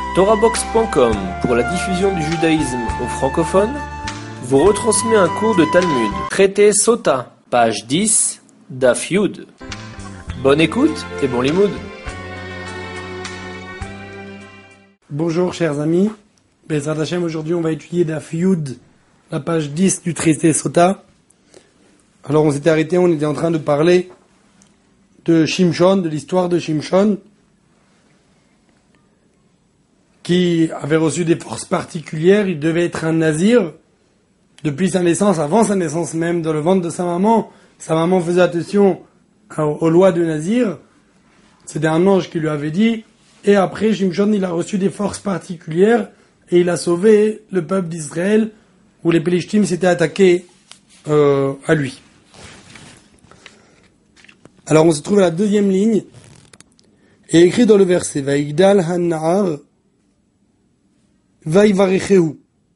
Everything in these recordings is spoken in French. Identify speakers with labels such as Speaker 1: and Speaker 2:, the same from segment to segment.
Speaker 1: TorahBox.com, pour la diffusion du judaïsme aux francophones, vous retransmet un cours de Talmud, traité Sota, page 10, Daf Yud. Bonne écoute et bon limoud.
Speaker 2: Bonjour chers amis, Bezrat Hashem, aujourd'hui on va étudier Daf Yud, la page 10 du traité Sota. Alors on s'était arrêté, on était en train de parler de Shimshon, de l'histoire de Shimshon, qui avait reçu des forces particulières. Il devait être un nazir depuis sa naissance, avant sa naissance même, dans le ventre de sa maman. Sa maman faisait attention aux lois de nazir. C'était un ange qui lui avait dit. Et après, Shimshon, il a reçu des forces particulières et il a sauvé le peuple d'Israël où les Pélishtim s'étaient attaqués à lui. Alors on se trouve à la deuxième ligne et écrit dans le verset Vaigdal han-na'ar Vaivarechehu.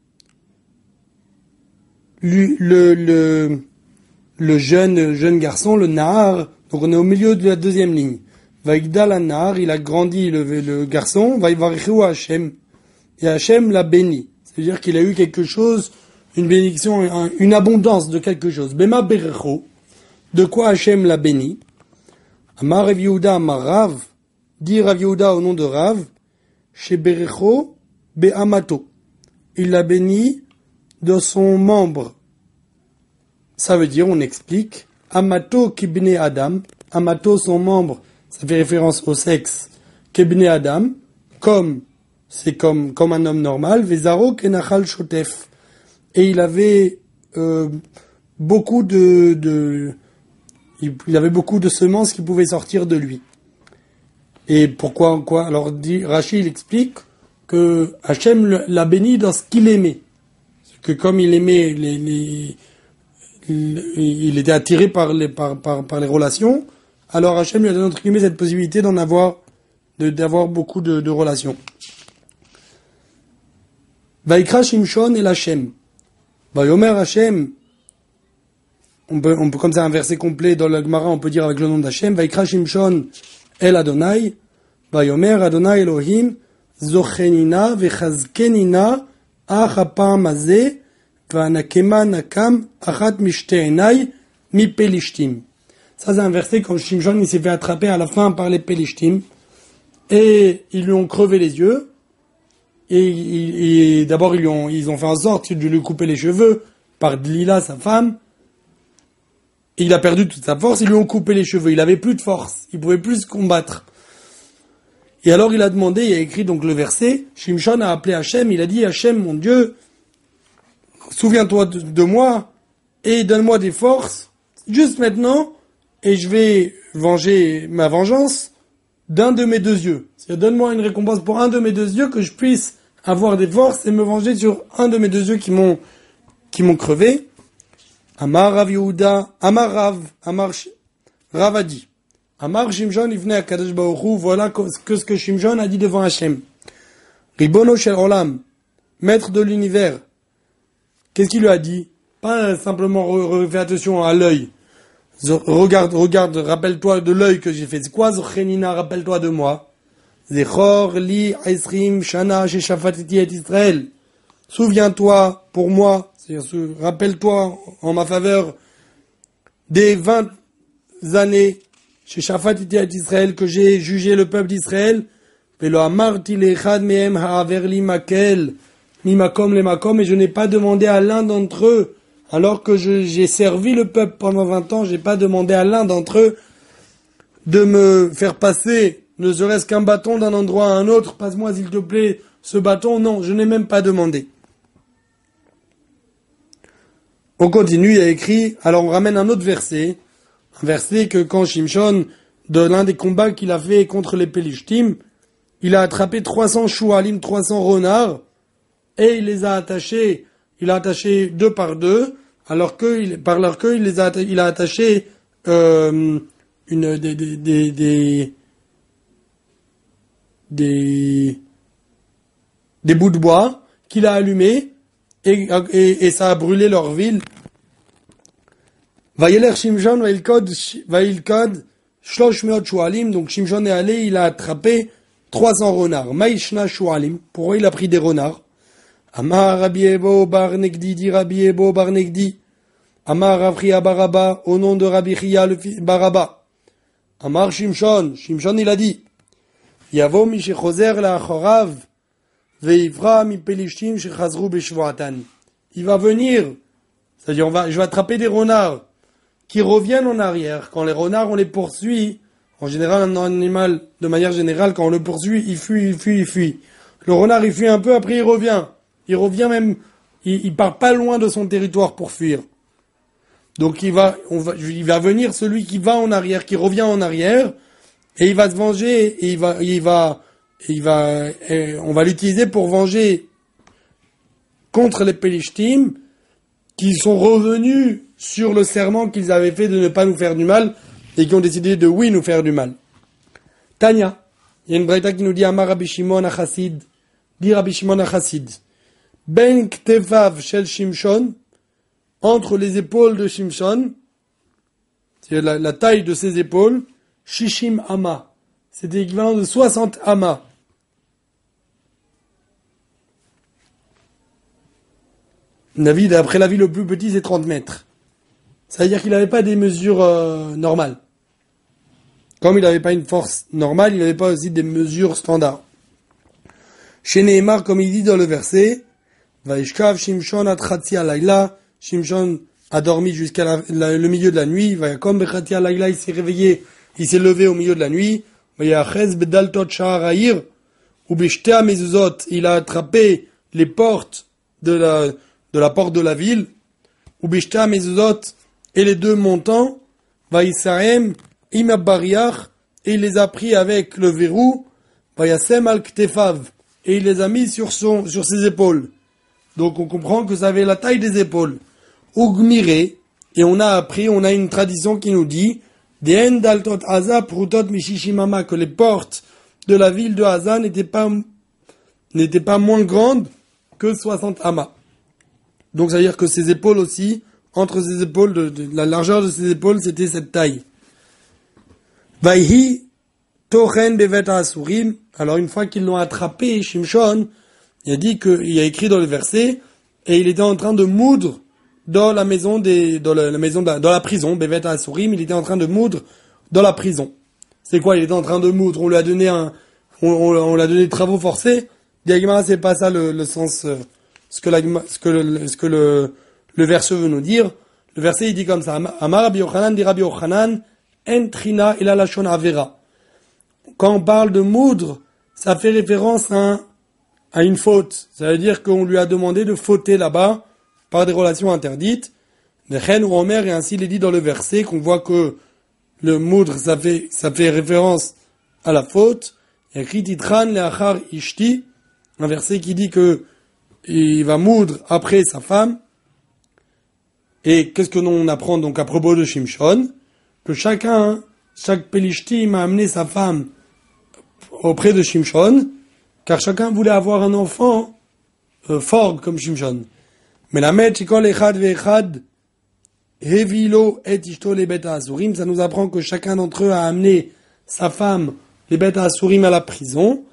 Speaker 2: Le jeune garçon, le Nahar, donc on est au milieu de la deuxième ligne. Vaigdal han-na'ar, il a grandi le garçon, Vaivarechehu Hashem. Et Hashem l'a béni. C'est-à-dire qu'il a eu quelque chose, une bénédiction, une abondance de quelque chose. Bema berecho, de quoi Hashem l'a béni. Amar Rav Yehuda Amar Rav, dit Rav Yehuda au nom de Rav, chez berecho Be'amato. Il l'a béni de son membre. Ça veut dire, on explique, Amato kibne Adam. Amato, son membre, ça fait référence au sexe. Kibne Adam, c'est comme un homme normal. Vezaro kenachal shotef. Et il avait beaucoup il avait beaucoup de semences qui pouvaient sortir de lui. Et pourquoi, alors Rashi, il explique que Hachem l'a béni dans ce qu'il aimait. Que comme il aimait il était attiré par les relations, alors Hachem lui a donné entre guillemets cette possibilité d'avoir beaucoup de relations. Vaikra Shimshon el Hachem. Vayomer Hachem. On peut comme ça un verset complet dans le Gemara, on peut dire avec le nom d'Hachem. Vaikra Shimshon el Adonai. Vayomer Adonai Elohim. Zochenina vechazkenina achapam hazeh v'anakema nakam achat mishteinai mi pelishtim. Ça c'est un verset quand Shimshon il s'est fait attraper à la fin par les Pelishtim et ils lui ont crevé les yeux et d'abord ils ont fait en sorte de lui couper les cheveux par Dlila sa femme. Et il a perdu toute sa force, ils lui ont coupé les cheveux, il avait plus de force, il pouvait plus se combattre. Et alors il a demandé, il a écrit donc le verset, Shimshon a appelé Hachem, il a dit Hachem, mon Dieu, souviens-toi de moi et donne-moi des forces, juste maintenant, et je vais venger ma vengeance d'un de mes deux yeux. C'est-à-dire donne-moi une récompense pour un de mes deux yeux, que je puisse avoir des forces et me venger sur un de mes deux yeux qui m'ont crevé. Amar Rav Yehuda, Amar Rav a dit. Amar Shimshon ifnei HaKadosh Baruch Hu, voilà ce que Shimshon a dit devant Hachem. Ribono shel olam, maître de l'univers. Qu'est-ce qu'il lui a dit? Pas simplement fais attention à l'œil. Regarde, rappelle-toi de l'œil que j'ai fait. C'est quoi Zochenina, rappelle-toi de moi. Zechor li esrim shana shechafatiti et Israël. Souviens-toi pour moi, rappelle-toi en ma faveur des 20 années chez Shafatiti et Israël, que j'ai jugé le peuple d'Israël, velo amarti lechad mehem ha'averli makel mimakom lemakom, et je n'ai pas demandé à l'un d'entre eux, alors que j'ai servi le peuple pendant 20 ans, j'ai pas demandé à l'un d'entre eux de me faire passer, ne serait-ce qu'un bâton d'un endroit à un autre, passe-moi s'il te plaît ce bâton, non, je n'ai même pas demandé. On continue, il y a écrit, alors on ramène un autre verset, un verset que quand Shimshon, de l'un des combats qu'il a fait contre les Pélishtim, il a attrapé 300 choualim, 300 renards, et il a attaché deux par deux, alors que par leur queue, il a attaché des bouts de bois qu'il a allumés, et ça a brûlé leur ville. Vayeler Shimshon vailkod 300 choualim, donc Shimshon est allé, il a attrapé 300 renards. Maïshna Shualim, pourquoi il a pris des renards? Amar Rabbi Ebo Bar Negdi, dit Rabbi Ebo Bar Negdi. Amar Avria Baraba, au nom de Rabbi Chia le fils Baraba. Amar Shimshon, Shimshon il a dit, Yavo mi shechozer la achorav, veivra mi pelishtim shechazru beshvoatan. Il va venir, c'est-à-dire je vais attraper des renards qui reviennent en arrière. Quand les renards on les poursuit, en général un animal, de manière générale, quand on le poursuit, il fuit. Le renard il fuit un peu, après il revient. Il revient même, il part pas loin de son territoire pour fuir. Donc il va venir celui qui va en arrière, qui revient en arrière, et il va se venger, et on va l'utiliser pour venger contre les Pélishtim, qui sont revenus sur le serment qu'ils avaient fait de ne pas nous faire du mal, et qui ont décidé de nous faire du mal. Tanya, il y a une braïta qui nous dit Amar Rabbi Shimon HaChassid, dit Rabbi Shimon HaChassid, Ben Ktefav Shel Shimshon, entre les épaules de Shimshon, c'est la taille de ses épaules, Shishim Ama, c'est l'équivalent de 60 amas. Après la vie, le plus petit, c'est 30 mètres. Ça veut dire qu'il n'avait pas des mesures normales. Comme il n'avait pas une force normale, il n'avait pas aussi des mesures standards. Chez Nehemar, comme il dit dans le verset, Vaishkav Shimshon atchatzi alayla, Shimshon a dormi jusqu'à le milieu de la nuit, Vayakom bechatzi alayla, il s'est réveillé, il s'est levé au milieu de la nuit, Vayachez bedaltot sha'ara'ir, ou beshtea mezuzot, il a attrapé les portes de la porte de la ville, ou beshtea mezuzot, et les deux montants, Vaïsaem, imabariach, et il les a pris avec le verrou, Vayasem al ktefav, et il les a mis sur ses épaules. Donc on comprend que ça avait la taille des épaules. Ugmiré, et on a une tradition qui nous dit, Dehen daltot Haza prutot mishishimama, que les portes de la ville de Haza n'étaient pas moins grandes que 60 amas. Donc ça veut dire que ses épaules aussi, entre ses épaules, la largeur de ses épaules, c'était cette taille. Vaihi tochen bevet ha'asurim. Alors une fois qu'ils l'ont attrapé, Shimshon, il a écrit dans le verset, et il était en train de moudre dans la prison, bevet ha'asurim, il était en train de moudre dans la prison. C'est quoi? Il était en train de moudre, on lui a donné on l'a donné des travaux forcés. Diagma, c'est pas ça le sens, ce que le verset veut nous dire. Le verset, il dit comme ça, Amar Rabbi Yochanan, dit Rabbi Yochanan, Entrina ila lashon avera. Quand on parle de moudre, ça fait référence à une faute. Ça veut dire qu'on lui a demandé de fauter là-bas par des relations interdites. Nechen ou Omer, et ainsi il est dit dans le verset qu'on voit que le moudre, ça fait référence à la faute. Il y a écrit Titran leachar ishti, un verset qui dit que il va moudre après sa femme. Et qu'est-ce que l'on apprend donc à propos de Shimshon? Que chaque Pélishtim a amené sa femme auprès de Shimshon, car chacun voulait avoir un enfant fort comme Shimshon. Mais la met shikol echad ve'echad hevilo et ishto les bêtes asurim, ça nous apprend que chacun d'entre eux a amené sa femme, les bêtes asurim, à la prison,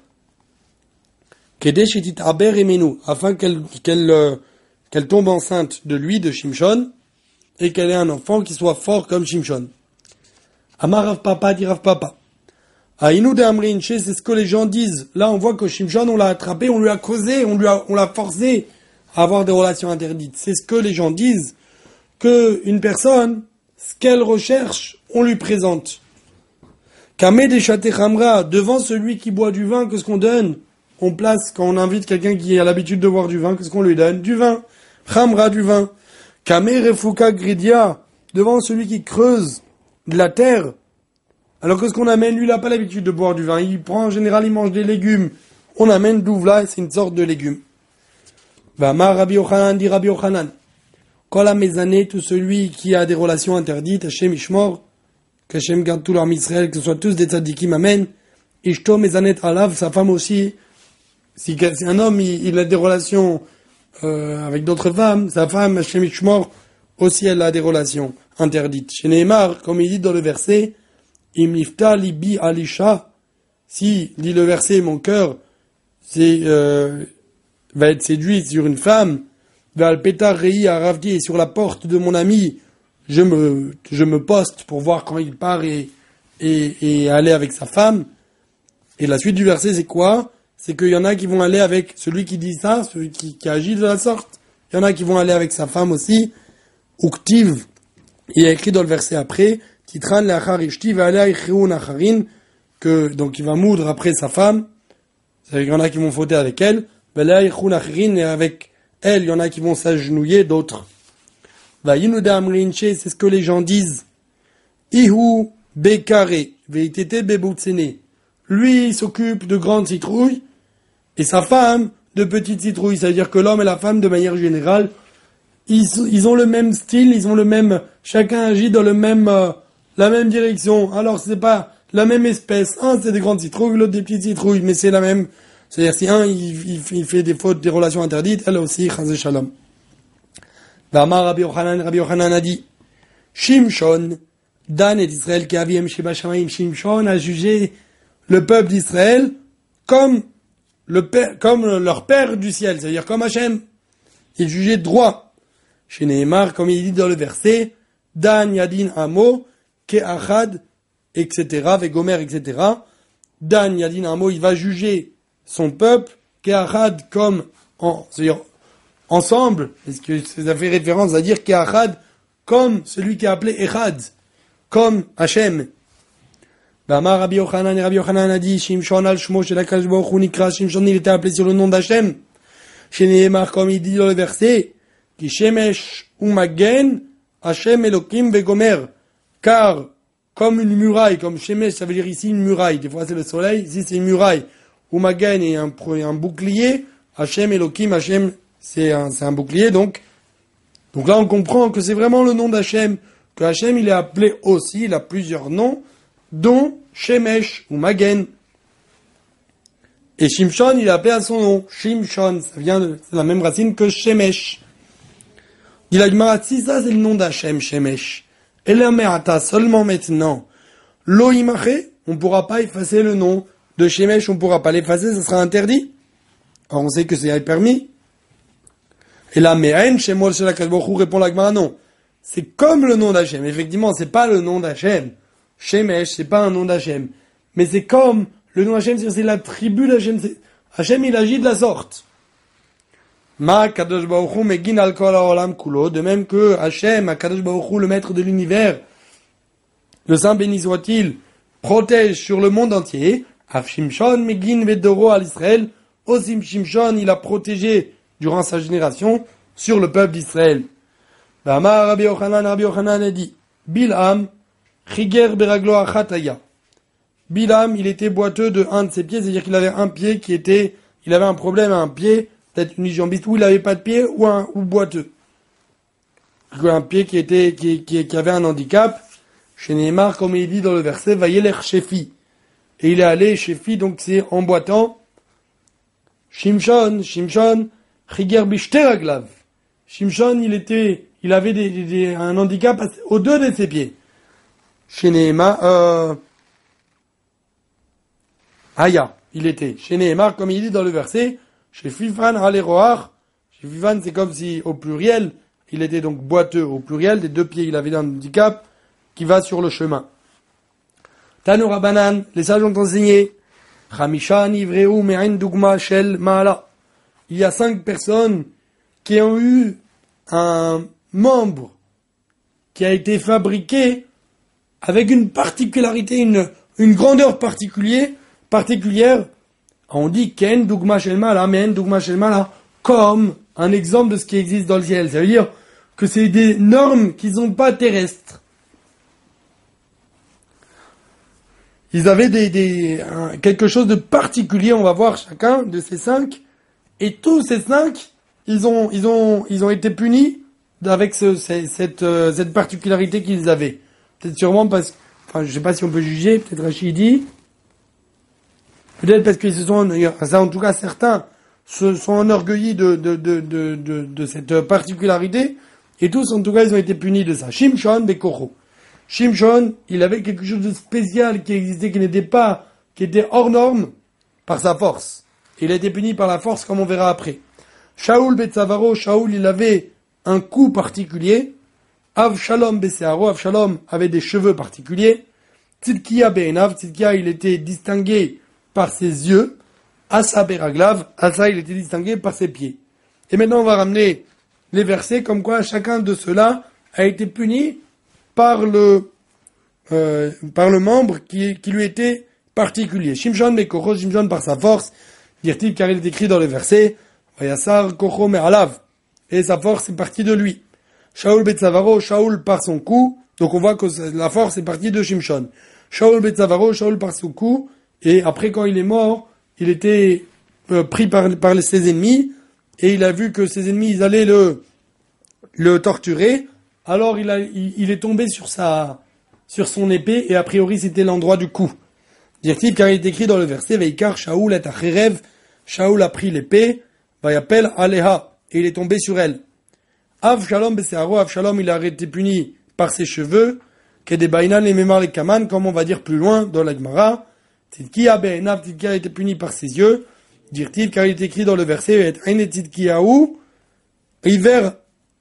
Speaker 2: kedesh etit aber emenu, afin qu'elle tombe enceinte de lui, de Shimshon, et qu'elle ait un enfant qui soit fort comme Shimshon. Amar Rav Papa, dit Rav Papa. Aïnou de Amrinche, c'est ce que les gens disent. Là, on voit que Shimshon, on l'a attrapé, on lui a causé, on l'a forcé à avoir des relations interdites. C'est ce que les gens disent, que une personne, ce qu'elle recherche, on lui présente. Kameh de Chatechamra, devant celui qui boit du vin, qu'est-ce qu'on donne? On place, quand on invite quelqu'un qui a l'habitude de boire du vin, qu'est-ce qu'on lui donne? Du vin. Chamra, du vin. Kameh Refuka Gridia, devant celui qui creuse de la terre. Alors qu'est-ce qu'on amène? Lui, il n'a pas l'habitude de boire du vin. Il prend, en général, il mange des légumes. On amène douvla, c'est une sorte de légume. Vama Rabbi Yochanan, dit Rabbi Yochanan. Kola Mezané, tout celui qui a des relations interdites, Hashem Ishmor, qu'Hashem garde tout leur Israël, que ce soit tous des tzadikim, amen. Ishto Mezanet Alav, sa femme aussi. Si un homme, il a des relations avec d'autres femmes, sa femme, Hashem Ishmor, aussi elle a des relations interdites. Chez Nehemar, comme il dit dans le verset, Im nifta libi alisha, si, dit le verset, mon cœur va être séduit sur une femme, Val Petar Rei Aravdi, et sur la porte de mon ami, je me poste pour voir quand il part et aller avec sa femme. Et la suite du verset, c'est quoi? C'est qu'il y en a qui vont aller avec celui qui dit ça, celui qui agit de la sorte. Il y en a qui vont aller avec sa femme aussi. Uktiv, il y a écrit dans le verset après, Titran le'achar ishti ve'alea yichriun acharin, que, donc il va moudre après sa femme. C'est-à-dire qu'il y en a qui vont fauter avec elle. Ve'alea yichriun acharin, et avec elle, il y en a qui vont s'agenouiller, d'autres. Va'yinuda amrinche, c'est ce que les gens disent. Ihu bekare, ve'itete bebutsene. Lui, il s'occupe de grandes citrouilles, et sa femme, de petites citrouilles. C'est-à-dire que l'homme et la femme, de manière générale, ils ont le même style, chacun agit dans la même direction. Alors, c'est pas la même espèce. Un, c'est des grandes citrouilles, l'autre des petites citrouilles, mais c'est la même. C'est-à-dire, si un, il fait des fautes, des relations interdites, elle aussi, chazé shalom. V'amar Rabbi Yochanan a dit, Shimshon, Dan et Israël qui aviem sheba shamayim, Shimshon a jugé le peuple d'Israël comme leur père du ciel, c'est-à-dire comme Hachem. Il jugeait droit. Chez Nehemar, comme il dit dans le verset, Dan Yadin Amo, Ke'achad, etc., Vegomer, etc. Dan Yadin Amo, il va juger son peuple, Ke'achad, c'est-à-dire ensemble, parce que ça fait référence à dire Ke'achad, comme celui qui est appelé Echad, comme Hachem. Bamar Rabbi Yochanan, et Rabbi Yochanan a dit, Shimshon al Shmo shel HaKadosh Baruch Hu nikra, Shimshon il était appelé sur le nom d'Hachem. Chez Nehemar, comme il dit dans le verset, Ki shemesh umagen, Hachem Elokim vegomer. Car, comme une muraille, comme shemesh, ça veut dire ici une muraille, des fois c'est le soleil, ici c'est une muraille. Umagen est un bouclier, Hachem Elokim, Hachem c'est un bouclier, donc là on comprend que c'est vraiment le nom d'Hachem, que Hachem il est appelé aussi, il a plusieurs noms, dont Shemesh ou Magen. Et Shimshon, il est appelé à son nom. Shimshon, c'est la même racine que Shemesh. Il a dit, si ça c'est le nom d'Hachem, Shemesh. Et la me'ata, seulement maintenant. Lo imache, on ne pourra pas effacer le nom de Shemesh, on ne pourra pas l'effacer, ça sera interdit. Alors on sait que c'est permis. Et la me'en, Shemol shel HaKadosh Baruch Hu, répond la Gemara, non. C'est comme le nom d'Hachem. Effectivement, c'est pas le nom d'Hachem. Shemesh, c'est pas un nom d'Hachem. Mais c'est comme le nom d'Hachem, c'est la tribu d'Hachem. Hachem, il agit de la sorte. Ma Kadosh Baruch Hu megin al kol haolam kulo. De même que Hachem, Kadosh Baruch Hu, le maître de l'univers, le Saint béni soit-il, protège sur le monde entier. Af Shimshon megin vedoro al Israël. Osim Shimshon, il a protégé durant sa génération sur le peuple d'Israël. Bama Rabbi Yochanan a dit, Bil'am, Chiger beraglo achataya. Bilam, il était boiteux de un de ses pieds, c'est-à-dire qu'il avait un pied il avait un problème à un pied, peut-être une jambiste, ou il avait pas de pied, ou boiteux. Un pied qui avait un handicap. Chez Nehemar, comme il dit dans le verset, Vayelech Shefi. Et il est allé Shefi, donc c'est en boitant. Shimshon, Chiger bishteraglav. Shimshon, il avait un handicap aux deux de ses pieds. Chez Nehemar, il était. Chez Nehemar, comme il dit dans le verset, chez Fifan Aleroar, chez Fifan, c'est comme si, au pluriel, il était donc boiteux, au pluriel, des deux pieds, il avait un handicap, qui va sur le chemin. Tanu Rabanan, les sages ont enseigné, Chamishan Ivreu Me'en Dugma Shel Ma'ala. Il y a 5 personnes qui ont eu un membre qui a été fabriqué avec une particularité, une grandeur particulière. On dit Ken Dugma Shel Ma'ala, Men Dugma Shel Ma'ala, comme un exemple de ce qui existe dans le ciel. Ça veut dire que c'est des normes qui ne sont pas terrestres. Ils avaient quelque chose de particulier, on va voir chacun de ces 5, et tous ces 5, ils ont été punis avec cette particularité qu'ils avaient. Peut-être sûrement je sais pas si on peut juger, peut-être Rachidi, peut-être parce qu'ils en tout cas certains se sont enorgueillis de cette particularité, et tous en tout cas ils ont été punis de ça. Shimshon Bekoro. Shimshon, il avait quelque chose de spécial qui existait, qui n'était pas qui était hors norme par sa force. Il a été puni par la force, comme on verra après. Shaoul Betzavaro, Shaoul, il avait un cou particulier. Avshalom Besearo, Avshalom avait des cheveux particuliers. Tzidkia Be'enav, Tzidkia, il était distingué par ses yeux. Asa Beraglav, Asa, il était distingué par ses pieds. Et maintenant, on va ramener les versets comme quoi chacun de ceux-là a été puni par le membre qui lui était particulier. Shimshon Mekocho, Shimshon par sa force, dire-t-il, car il est écrit dans les versets, Vayasar Kocho Me'alav, et sa force est partie de lui. Shaoul Betzavaro, Shaoul par son cou, donc on voit que la force est partie de Shimshon. Shaoul Betzavaro, Shaoul par son cou, et après quand il est mort, il était pris par ses ennemis, et il a vu que ses ennemis, ils allaient le torturer, alors il est tombé sur son épée, et a priori c'était l'endroit du cou. Dire-t-il, car il est écrit dans le verset, Veikar Shaoul et Acherev, Shaoul a pris l'épée, Vayapel Aleha, et il est tombé sur elle. Avshalom Besearo, Avshalom il a été puni par ses cheveux, Kedebainan et Memar les Kaman, comme on va dire plus loin dans la Gemara, Tzidkia Be'enav, Tzidkia a été puni par ses yeux, dire-t-il, car il est écrit dans le verset, Et Aine Tzidkiaou, hiver,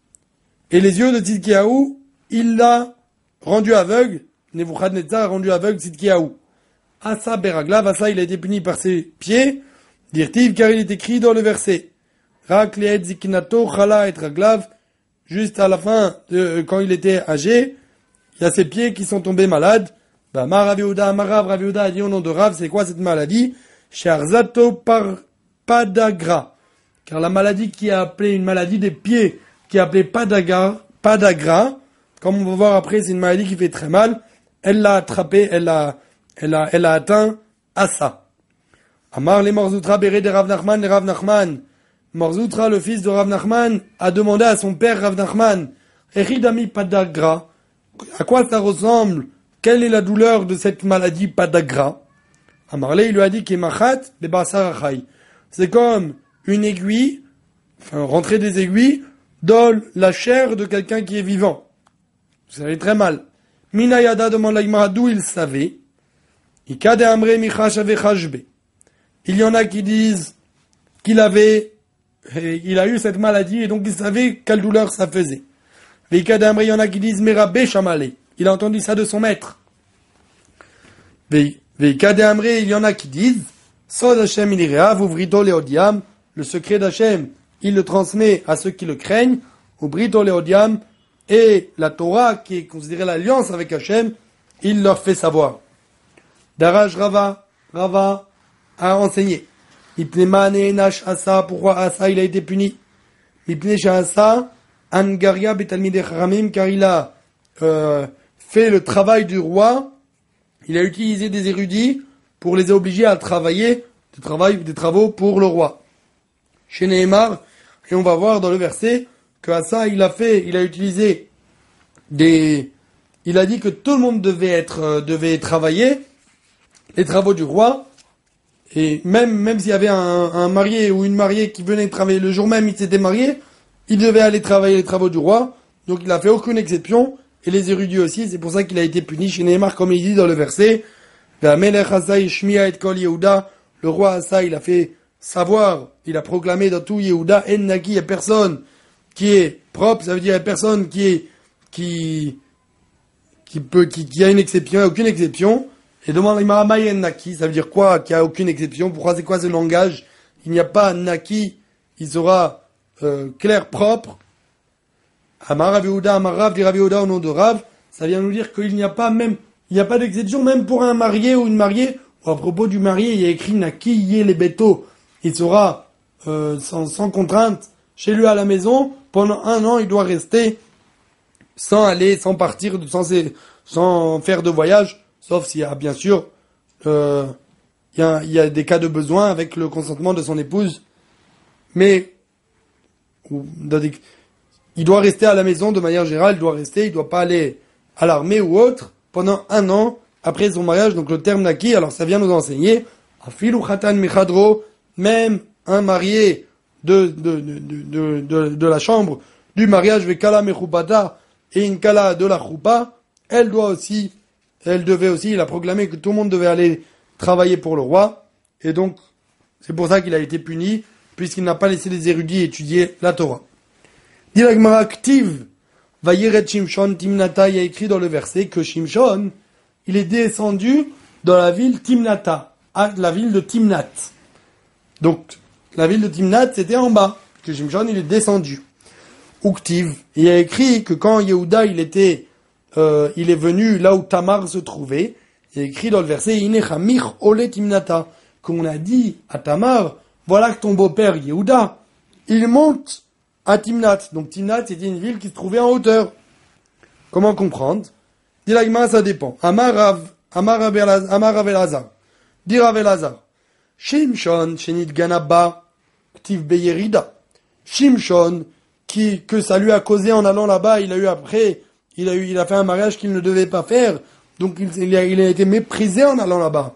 Speaker 2: et les yeux de Tzidkiaou, il l'a rendu aveugle, Nebuchadnezzar a rendu aveugle Tzidkiaou. Asa Beraglav, Asa il a été puni par ses pieds, dire-t-il, car il est écrit dans le verset, Rakliet Zikinato Chala et Raglav, juste à la fin, quand il était âgé, il y a ses pieds qui sont tombés malades. Rav Yehuda a dit au nom de Rav, c'est quoi cette maladie? Sharzato par Padagra. Car la maladie qui a appelé une maladie des pieds, qui est appelée Padagra, comme on va voir après, c'est une maladie qui fait très mal. Elle l'a attrapé, elle a atteint Asa. Amar les Morzoutra Béré de Rav Nachman, Morzoutra, le fils de Rav Nachman, a demandé à son père Rav Nachman, Echidami Padagra, à quoi ça ressemble? Quelle est la douleur de cette maladie Padagra? Amarle, il lui a dit Kemachat Bebasarachai. C'est comme une aiguille, rentrer des aiguilles dans la chair de quelqu'un qui est vivant. Ça fait très mal. Minayada demande la Gemara d'où il savait. Ikade Amre Michashave Chashbe. Il y en a qui disent il a eu cette maladie et donc il savait quelle douleur ça faisait. Veikade Amre, il y en a qui disent Merabé Chamale. Il a entendu ça de son maître. Veikade Amre, il y en a qui disent Sod Hashem ilirea, vuvrito leodiam. Le secret d'Hachem, il le transmet à ceux qui le craignent. Ubrito leodiam. Et la Torah, qui est considérée l'alliance avec Hachem, il leur fait savoir. Daraj Rava a enseigné. Ipnemane Nash Asa, pourquoi Asa il a été puni? Ipnesh Asa, Angaria Betalmide Charamim, car il a fait le travail du roi, il a utilisé des érudits pour les obliger à travailler, des travaux pour le roi. Chez Nehemar, et on va voir dans le verset, que Asa il a utilisé il a dit que tout le monde devait travailler les travaux du roi, et même s'il y avait un marié ou une mariée qui venait travailler le jour même, il s'était marié, il devait aller travailler les travaux du roi, donc il n'a fait aucune exception, et les érudits aussi, c'est pour ça qu'il a été puni chez Nehemar, comme il dit dans le verset, le roi Asa, il a fait savoir, il a proclamé dans tout Yehuda, en naki, il n'y a personne qui est propre, ça veut dire il n'y a personne qui a une exception, il n'y a aucune exception. Et demande l'imara mayen naki, ça veut dire quoi, qu'il n'y a aucune exception? Pourquoi c'est quoi ce langage? Il n'y a pas naki, il sera clair, propre. Amar Rav Yehuda, Amar Rav, dit Rav Yehuda au nom de Rav, ça vient nous dire qu'il n'y a pas d'exception, même pour un marié ou une mariée. À propos du marié, il y a écrit naki yé les bétos. Il sera sans contrainte chez lui à la maison. Pendant 1 an, il doit rester sans partir, sans faire de voyage, sauf s'il y a bien sûr il y a des cas de besoin avec le consentement de son épouse. Mais il doit rester à la maison de manière générale, il doit pas aller à l'armée ou autre pendant 1 an après son mariage. Donc le terme naki, alors ça vient nous enseigner afilu khatan michadro, même un marié de la chambre du mariage vekala mechubata et une kala de la choupa, elle devait aussi, il a proclamé que tout le monde devait aller travailler pour le roi, et donc c'est pour ça qu'il a été puni, puisqu'il n'a pas laissé les érudits étudier la Torah. Dit la Gemara, Ktiv, Vayiret Shimshon Timnata, il y a écrit dans le verset que Shimshon, il est descendu dans la ville Timnata, la ville de Timnat. Donc, la ville de Timnat, c'était en bas, que Shimshon, il est descendu. Uktiv, il y a écrit que quand Yehuda, il est venu là où Tamar se trouvait, il y a écrit dans le verset, Inechamich ole Timnata, qu'on a dit à Tamar, voilà que ton beau-père Yehuda, il monte à Timnat. Donc Timnat, c'était une ville qui se trouvait en hauteur. Comment comprendre? Dit la Gemara, ça dépend. Amar Rav Elazar. Dit Rav Elazar. Shimshon, Shenit Ganaba, Ktiv Beyerida. Shimshon, que ça lui a causé en allant là-bas, il a fait un mariage qu'il ne devait pas faire. Donc il a été méprisé en allant là-bas.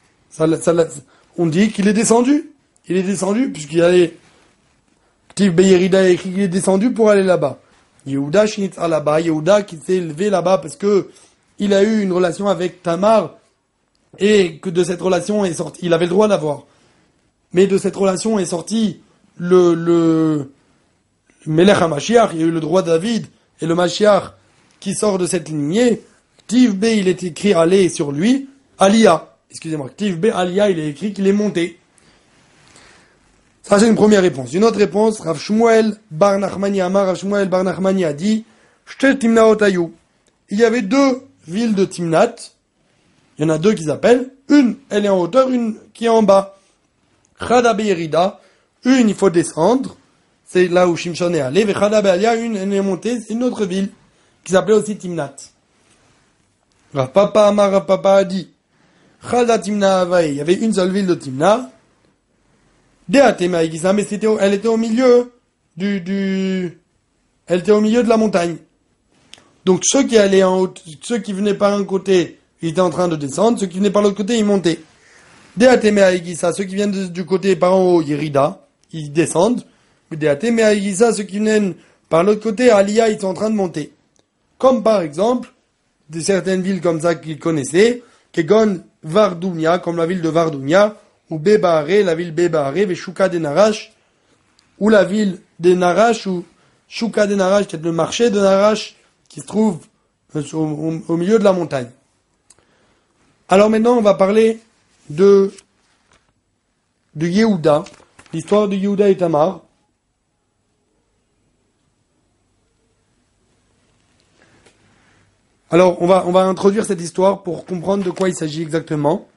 Speaker 2: On dit qu'il est descendu. Il est descendu puisqu'il allait. Ktiv Beyerida a écrit qu'il est descendu pour aller là-bas. Yehuda Shinitza là-bas, Yehuda qui s'est élevé là-bas parce que il a eu une relation avec Tamar et que de cette relation est sorti, il avait le droit d'avoir. Mais de cette relation est sorti le Melech HaMashiach, il y a eu le droit de David et le Mashiach qui sort de cette lignée. Ktiv B, il est écrit aller sur lui, Aliyah. Excusez-moi, Ktiv B, Aliyah, il est écrit qu'il est monté. Ça, c'est une première réponse. Une autre réponse, Rav Shmuel Bar Nachmani Amar, Rav Shmuel Bar Nachmani a dit, Shtel Timnaot Hayu. Il y avait deux villes de Timnat. Il y en a deux qui s'appellent. Une, elle est en hauteur, une qui est en bas. Chada Beyerida. Une, il faut descendre. C'est là où Shimshon est allé. Et Chada Be'alia, une, elle est montée. C'est une autre ville qui s'appelait aussi Timnat. Rav Papa Amar, Rav Papa a dit, Chada Timna Havaï. Il y avait une seule ville de Timna. Mais elle était au milieu elle était au milieu de la montagne. Donc ceux qui allaient en haut, ceux qui venaient par un côté, ils étaient en train de descendre, ceux qui venaient par l'autre côté, ils montaient. Ceux qui viennent du côté par en haut, Yerida, ils descendent. Ceux qui viennent par l'autre côté, Aliyah, ils sont en train de monter. Comme par exemple, de certaines villes comme ça qu'ils connaissaient, Kegon Vardunia, comme la ville de Vardunia, ou Bebaharé, la ville Bebaharé, Veshuka de Narash, ou la ville de Narash, ou Shuka de Narash, c'est le marché de Narash, qui se trouve au milieu de la montagne. Alors maintenant, on va parler de Yehuda, l'histoire de Yehuda et Tamar. Alors, on va introduire cette histoire pour comprendre de quoi il s'agit exactement.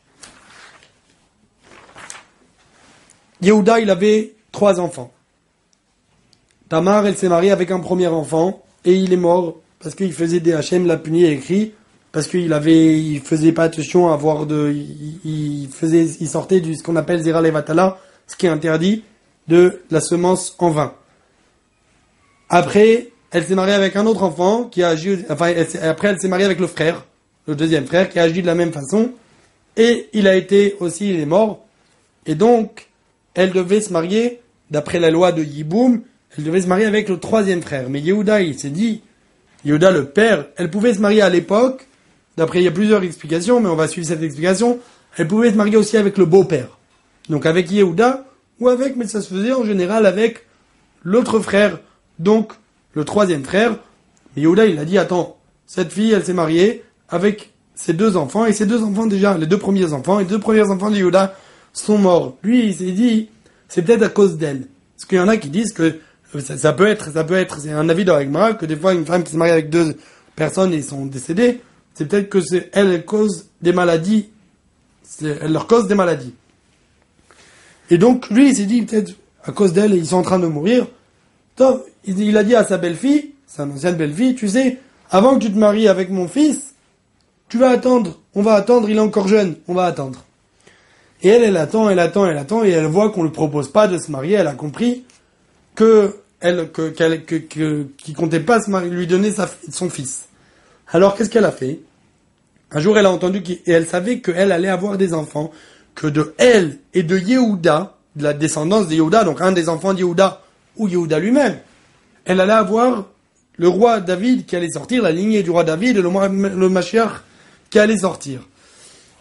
Speaker 2: Yehuda, il avait 3 enfants. Tamar, elle s'est mariée avec un premier enfant, et il est mort, parce qu'il faisait des Hachem, l'a puni et écrit, parce il faisait pas attention à avoir il sortait du, ce qu'on appelle Zera Levatala, ce qui est interdit, de la semence en vin. Après, elle s'est mariée avec un autre enfant, après elle s'est mariée avec le frère, le deuxième frère, qui a agi de la même façon, et il est mort, et donc, elle devait se marier, d'après la loi de Yiboum, elle devait se marier avec le troisième frère. Mais Yehuda, il s'est dit, Yehuda le père, elle pouvait se marier à l'époque, d'après il y a plusieurs explications, mais on va suivre cette explication, elle pouvait se marier aussi avec le beau-père. Donc avec Yehuda, mais ça se faisait en général avec l'autre frère, donc le troisième frère. Mais Yehuda, il a dit, attends, cette fille, elle s'est mariée avec ses 2 enfants, et ses 2 enfants déjà, les 2 premiers enfants de Yehuda, sont morts. Lui, il s'est dit, c'est peut-être à cause d'elle. Parce qu'il y en a qui disent que ça peut être, c'est un avis de la Gemara, que des fois, une femme qui se marie avec 2 personnes et ils sont décédés, c'est peut-être que elle cause des maladies, elle leur cause des maladies. Et donc, lui, il s'est dit, peut-être, à cause d'elle, ils sont en train de mourir. Donc, il a dit à sa belle-fille, sa ancienne belle-fille, tu sais, avant que tu te maries avec mon fils, tu vas attendre, on va attendre, il est encore jeune, on va attendre. Et elle attend, et elle voit qu'on ne lui propose pas de se marier. Elle a compris qu'il comptait pas lui donner son fils. Alors, qu'est-ce qu'elle a fait? Un jour, elle a entendu et elle savait qu'elle allait avoir des enfants, que de elle et de Yehuda, de la descendance de Yehuda, donc un des enfants de Yehuda, ou Yehuda lui-même, elle allait avoir le roi David qui allait sortir, la lignée du roi David, et le Mashiach qui allait sortir.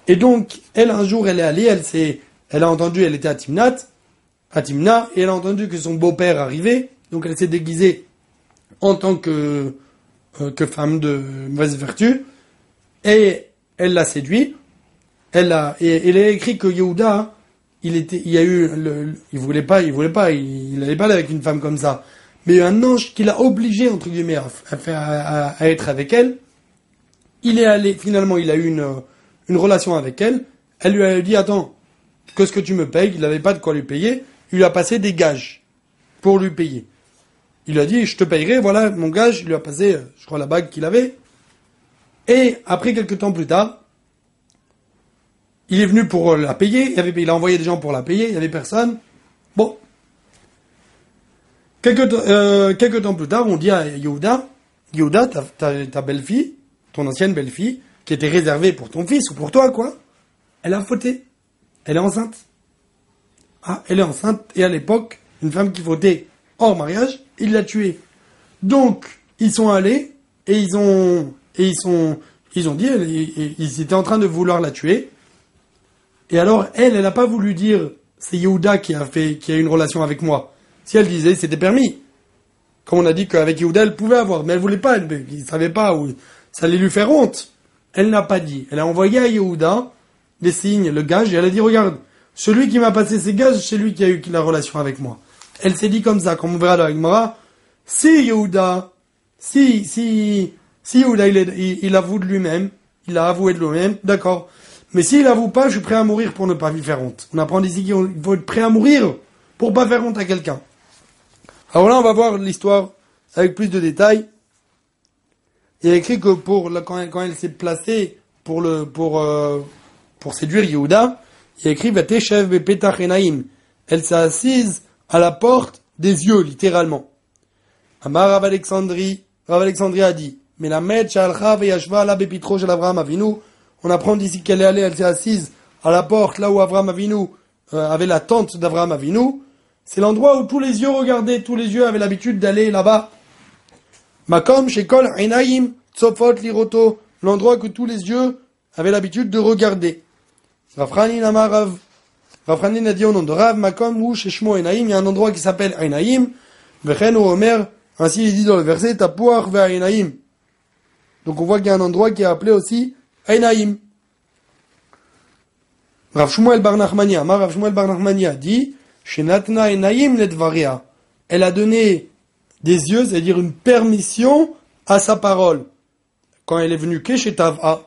Speaker 2: Et donc, elle, un jour, elle est allée, elle a entendu, elle était à Timna, et elle a entendu que son beau-père arrivait, donc elle s'est déguisée en tant que femme de mauvaise vertu, et elle l'a séduit, elle a écrit que Yehuda, il voulait pas, il allait pas aller avec une femme comme ça. Mais un ange qui l'a obligé, entre guillemets, à être avec elle, il est allé, finalement, il a eu une relation avec elle, elle lui a dit, attends, qu'est-ce que tu me payes? Il n'avait pas de quoi lui payer, il lui a passé des gages pour lui payer. Il lui a dit, je te payerai, voilà mon gage, il lui a passé, je crois, la bague qu'il avait. Et après quelques temps plus tard, il est venu pour la payer, il a envoyé des gens pour la payer, il n'y avait personne. Bon. Quelques temps plus tard, on dit à Yehuda, ta belle-fille, ton ancienne belle-fille, qui était réservée pour ton fils ou pour toi, quoi, elle a fauté. Elle est enceinte. Ah, elle est enceinte, et à l'époque, une femme qui fautait hors mariage, il l'a tuée. Donc, ils sont allés, et ils ont dit, ils étaient en train de vouloir la tuer. Et alors, elle n'a pas voulu dire, c'est Yehuda qui a eu une relation avec moi. Si elle disait, c'était permis. Comme on a dit qu'avec Yehuda, elle pouvait avoir, mais elle voulait pas, il savait pas, où ça allait lui faire honte. Elle n'a pas dit. Elle a envoyé à Yehuda les signes, le gage, et elle a dit, regarde, celui qui m'a passé ces gages, c'est lui qui a eu la relation avec moi. Elle s'est dit comme ça, comme on verra dans la Gemara, si Yehuda, il avoue de lui-même, il a avoué de lui-même, d'accord. Mais s'il avoue pas, je suis prêt à mourir pour ne pas lui faire honte. On apprend ici qu'il faut être prêt à mourir pour pas faire honte à quelqu'un. Alors là, on va voir l'histoire avec plus de détails. Il y a écrit que quand elle s'est placée pour séduire Yehuda, il y a écrit Vateshev bepetach enaim. Elle s'est assise à la porte des yeux, littéralement. Amar Rav Alexandrie a dit, mais la met shalcha veyashva la bepitro shel Avraham Avinu. On apprend d'ici qu'elle est allée, elle s'est assise à la porte, là où Avraham Avinu avait la tente d'Avraham Avinu. C'est l'endroit où tous les yeux regardaient, tous les yeux avaient l'habitude d'aller là-bas. Makom shekol enaim tzofot liroto, l'endroit que tous les yeux avaient l'habitude de regarder. Rafranin a dit au nom de Rav, Makom ou sheshmo enaim, il y a un endroit qui s'appelle enaim, vechen ou omer, ainsi il dit dans le verset, tapuach ve enaim. Donc on voit qu'il y a un endroit qui est appelé aussi enaim. Rav Shmuel bar Nachmani a dit, Shenatna enaim ledvaria. Elle a donné des yeux, c'est-à-dire une permission à sa parole. Quand elle est venue Keshetava,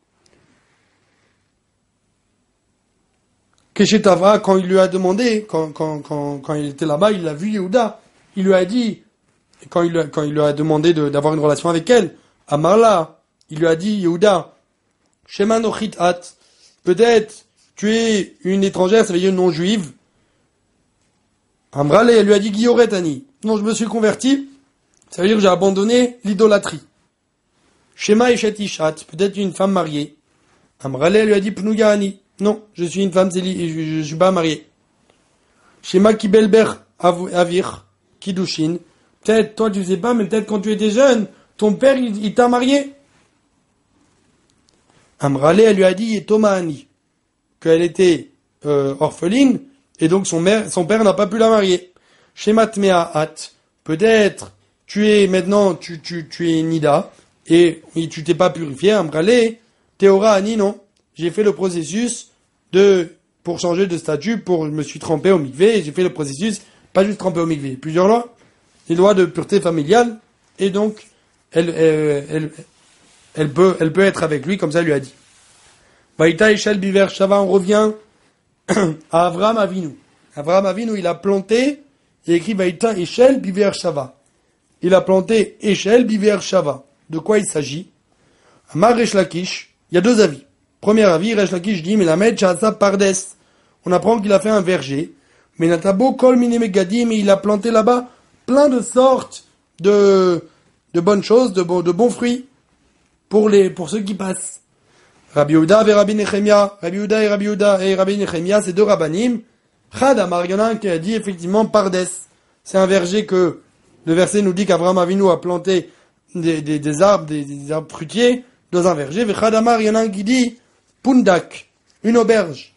Speaker 2: quand il lui a demandé, quand il était là-bas, il l'a vu Yehuda, il lui a dit, quand il lui a demandé d'avoir une relation avec elle, Amarla, il lui a dit, Yehuda, Shema nochit at, peut-être tu es une étrangère, ça veut dire une non-juive. Amrale, elle lui a dit, Guilloretani, non, je me suis converti, ça veut dire que j'ai abandonné l'idolâtrie. Shema eshet ishat, peut-être une femme mariée. Amrale, elle lui a dit, Pnugani, non, je suis une femme je suis pas mariée. Shema kibelber avir, kidushin, peut-être, toi tu sais pas, mais peut-être quand tu étais jeune, ton père, il t'a marié. Amrale, elle lui a dit, Tomani, qu'elle était orpheline, et donc son père n'a pas pu la marier. Shemat me'at, peut-être tu es maintenant, tu es nida, et tu t'es pas purifié. Amrale, Théora Ani, non. J'ai fait le processus pour changer de statut, je me suis trempé au mikvé, et j'ai fait le processus, pas juste trempé au mikvé, plusieurs lois, les lois de pureté familiale, et donc, elle peut être avec lui, comme ça lui a dit. Vaïta Eshel Biver Shava, on revient à Avraham Avinu. Avraham Avinu, il a planté, il a écrit Vaïta Eshel Biver Shava. Il a planté Eshel Biver Shava. De quoi il s'agit? Amar Resh Lakish, il y a deux avis. Premier avis, Resh Lakish dit, mais la Med Shasa Pardes. On apprend qu'il a fait un verger. Mais Natabo Kol Minemegadim, mais il a planté là-bas plein de sortes de bonnes choses, de bons fruits pour ceux qui passent. Rabbi Yehuda et Rabbi Nechemia, Rabbi Nechemia, c'est deux rabbanim. Chad Amar, il y en a un qui a dit effectivement Pardes. C'est un verger que le verset nous dit qu'Avraham Avinu a planté des arbres, des arbres fruitiers dans un verger. Chad Amar, il y en a un qui dit Pundak, une auberge.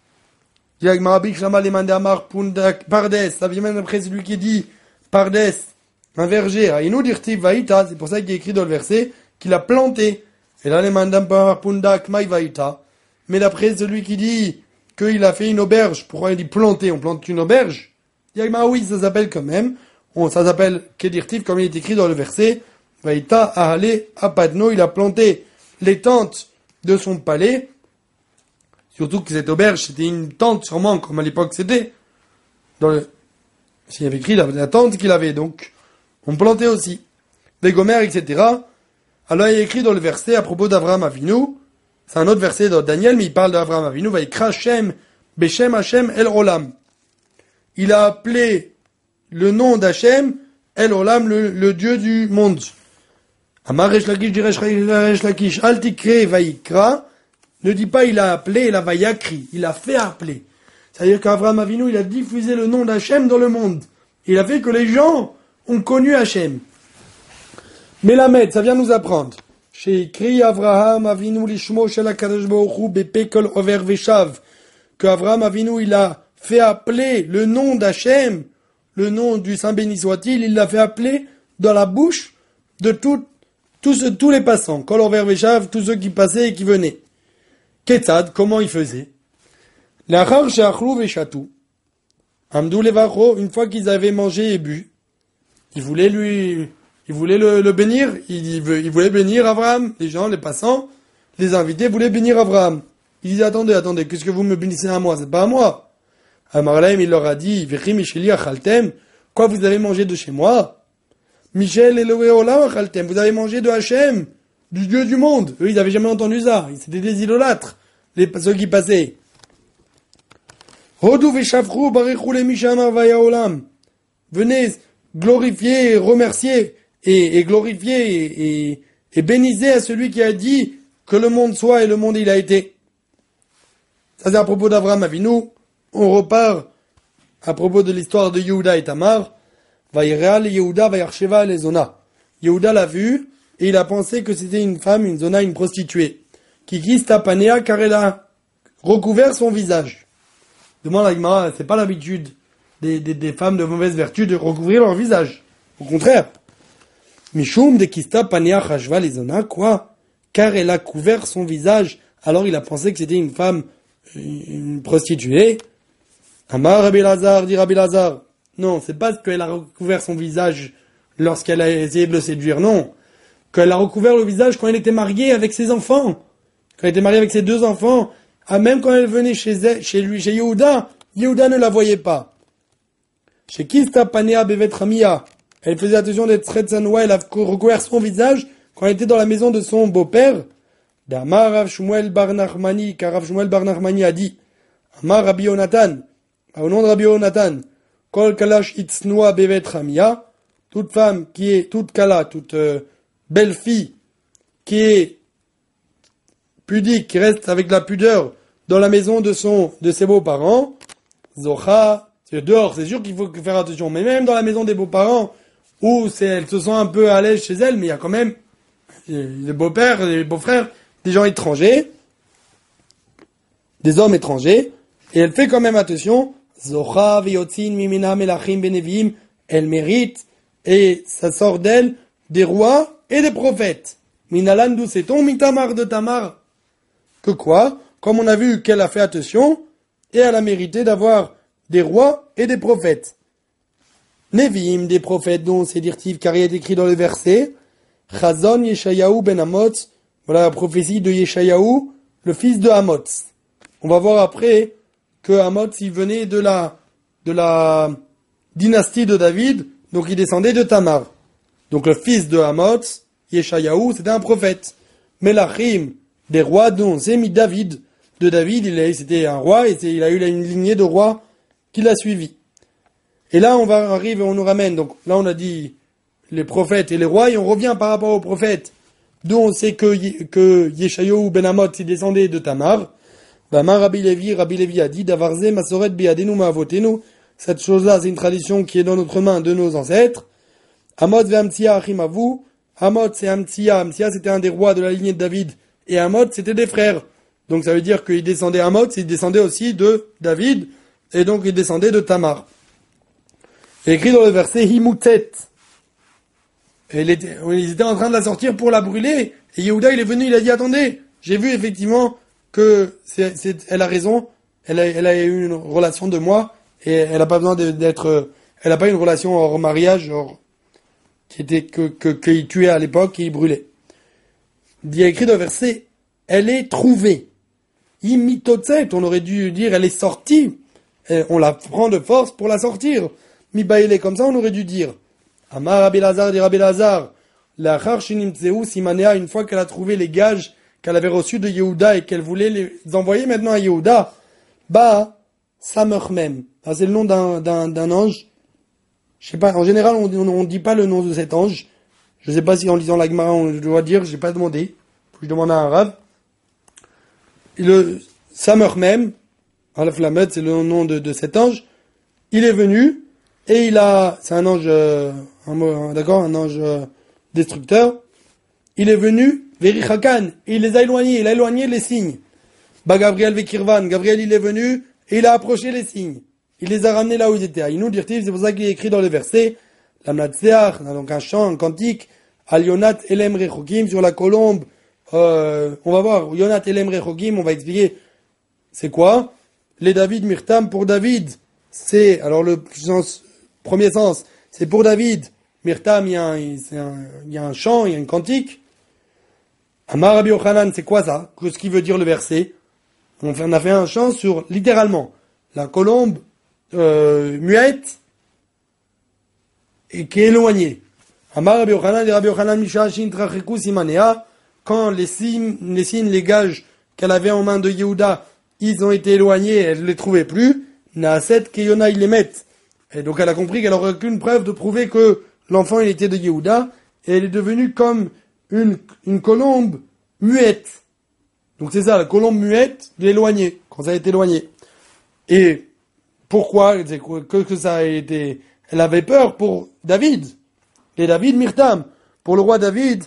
Speaker 2: Pundak, Pardes, ça vient même après celui qui dit Pardes, un verger. C'est pour ça qu'il est écrit dans le verset qu'il a planté. Et là, les mandam par Pundak, Mai Vaïta. Mais d'après celui qui dit qu'il a fait une auberge, pourquoi il dit planter? On plante une auberge? Oui, ça s'appelle quand même. Ça s'appelle Kedirtiv, comme il est écrit dans le verset. Vaïta, Ahale, Apadno, il a planté les tentes de son palais. Surtout que cette auberge, c'était une tente, sûrement, comme à l'époque c'était. S'il y avait écrit la tente qu'il avait, donc, on plantait aussi. Des gomères, etc. Alors, il y a écrit dans le verset à propos d'Avraham Avinu. C'est un autre verset dans Daniel, mais il parle d'Avraham Avinu. Vaïkra Shem, Beshem Hashem, El Olam. Il a appelé le nom d'Hachem, El Olam, le Dieu du monde. Amar Resh Lakish, dirait Resh Lakish, Altikre Vaïkra. Ne dit pas il a appelé, il a vayakri, il a fait appeler. C'est-à-dire qu'Avraham Avinu, il a diffusé le nom d'Hachem dans le monde. Il a fait que les gens ont connu Hachem. Melamed, ça vient nous apprendre. Chez écrit Avraham Avinu lishmo shel HaKadosh Baruch Hu bepekol over veshav. Que Avraham Avinu, il a fait appeler le nom d'Hachem, le nom du Saint béni soit-il, il l'a fait appeler dans la bouche de tous les passants. Kol over veshav, tous ceux qui passaient et qui venaient. Ketzad, comment il faisait? L'achar she'achlu ve'shatu. Amdou levacho, une fois qu'ils avaient mangé et bu, il voulait le bénir, il voulait bénir Abraham, les gens, les passants, les invités voulaient bénir Abraham. Il disait, attendez, qu'est-ce que vous me bénissez à moi? C'est pas à moi. Amarlaim, il leur a dit, Vechi Micheli achaltem, quoi vous avez mangé de chez moi? Michel Elohé Olam achaltem, vous avez mangé de Hachem, du Dieu du monde. Eux, ils n'avaient jamais entendu ça. C'était des idolâtres, ceux qui passaient. Hodou v'shavru barichou le mishamar vaya olam. Venez glorifier, remercier et glorifier et bénissez à celui qui a dit que le monde soit et le monde il a été. Ça c'est à propos d'Avraham Avinu. On repart à propos de l'histoire de Yehuda et Tamar. Vayireal Yehuda vayarsheva les zona. Yehuda l'a vu. Et il a pensé que c'était une femme, une zona, une prostituée. Qui kista panea car elle a recouvert son visage. Demande la Gemara, c'est pas l'habitude des femmes de mauvaise vertu de recouvrir leur visage. Au contraire. Mishum de kista panea chashva les zona, quoi? Car elle a couvert son visage. Alors il a pensé que c'était une femme, une prostituée. Amar Rabbi Lazar, dit Rabbi Lazar. Non, c'est pas qu'elle a recouvert son visage lorsqu'elle a essayé de le séduire, non. Qu'elle a recouvert le visage quand elle était mariée avec ses enfants. Quand elle était mariée avec ses 2 enfants. Même quand elle venait chez Yehuda, Yehuda ne la voyait pas. Chez Kista Panea Bevet Ramia, elle faisait attention d'être Sretzanoua, elle a recouvert son visage quand elle était dans la maison de son beau-père. D'Amar Rav Shmuel Bar Nachmani, car Rav Shmuel Bar Nachmani a dit, Amar Rabbi Yonatan, au nom de Rabbi Yonatan, Kol Kalash Itznoua Bevet Ramia, toute femme qui est, toute Kala, toute belle fille qui est pudique, qui reste avec la pudeur dans la maison de ses beaux-parents, Zocha, c'est dehors, c'est sûr qu'il faut faire attention, mais même dans la maison des beaux-parents, où elle se sent un peu à l'aise chez elle, mais il y a quand même les beaux-pères, les beaux-frères, des gens étrangers, des hommes étrangers, et elle fait quand même attention, Zocha v'yotzin mimina melachim benevim, elle mérite, et ça sort d'elle des rois et des prophètes. Minalan d'où sait-on, mitamar de Tamar. Que quoi? Comme on a vu qu'elle a fait attention, et elle a mérité d'avoir des rois et des prophètes. Nevi'im, des prophètes dont c'est dirtif, car il est écrit dans le verset, Chazon Yeshayahu ben Amoz, voilà la prophétie de Yeshayahu, le fils de Amoz. On va voir après que Amoz, il venait de la dynastie de David, donc il descendait de Tamar. Donc le fils de Amoz, Yeshayahu, c'était un prophète. Melachim, des rois dont c'est mis David. De David, c'était un roi, et il a eu une lignée de rois qui l'a suivi. Et là, on nous ramène, donc là on a dit les prophètes et les rois, et on revient par rapport aux prophètes, d'où on sait que Yeshayahu ben Amoz, il descendait de Tamar. Rabbi Levi a dit, Davarze masoret biadenu ma'avotenu, cette chose-là, c'est une tradition qui est dans notre main de nos ancêtres. Amoz ve'amtsia achimavu, Amoz c'est Amtsia, Amtsia c'était un des rois de la lignée de David, et Amoz c'était des frères. Donc ça veut dire qu'il descendait Amot, il descendait aussi de David, et donc il descendait de Tamar. C'est écrit dans le verset Himutet. Et ils étaient en train de la sortir pour la brûler, et Yehuda il est venu, il a dit attendez, j'ai vu effectivement que elle a raison, elle a eu une relation de moi, et elle a pas besoin d'être, elle a pas une relation hors mariage, qu'il tuait à l'époque et il brûlait. Il y a écrit dans le verset, elle est trouvée. Imitotset, on aurait dû dire, elle est sortie. Et on la prend de force pour la sortir. Mibaïle, comme ça, on aurait dû dire. Amar Rabbi Lazar, dit Rabbi Lazar, la Charchinim Simanea, une fois qu'elle a trouvé les gages qu'elle avait reçus de Yehuda et qu'elle voulait les envoyer maintenant à Yehuda, Samermem. C'est le nom d'un ange. Je sais pas, en général, on dit pas le nom de cet ange. Je sais pas si en lisant la Gemara, on doit dire, j'ai pas demandé. Faut que je demande à un rave. Et le Samermem, Aleph Lamed, c'est le nom de cet ange. Il est venu, et c'est un ange, un ange destructeur. Il est venu, Verichakan, et il les a éloignés, il a éloigné les signes. Gabriel Vekirvan, Gabriel il est venu, et il a approché les signes. Il les a ramenés là où ils étaient. Inou dirtiv, c'est pour ça qu'il est écrit dans le verset, la Mnatseach, donc un chant, un cantique, Al Yonat Elem Rechokim, sur la colombe, on va voir, Yonat Elem Rechokim, on va expliquer, c'est quoi? Les David Mirtam pour David, c'est, alors le premier sens, c'est pour David, Mirtam, il y a un chant, il y a un cantique. Amar Rabbi Yochanan, c'est quoi ça? Ce qui veut dire le verset? On a fait un chant sur, littéralement, la colombe, muette, et qui est éloignée. Amar Rabbi Yochanan, Rabbi Yochanan, Misha Shin Tracheku Simanea, quand les signes, les gages qu'elle avait en main de Yehuda, ils ont été éloignés, elle ne les trouvait plus, Naaset Keyona ils les mettent. Et donc elle a compris qu'elle n'aurait aucune preuve de prouver que l'enfant il était de Yehuda, et elle est devenue comme une colombe muette. Donc c'est ça, la colombe muette, l'éloignée, quand ça a été éloigné. Et pourquoi que ça a été... Elle avait peur pour David. Et David Mirtam, pour le roi David,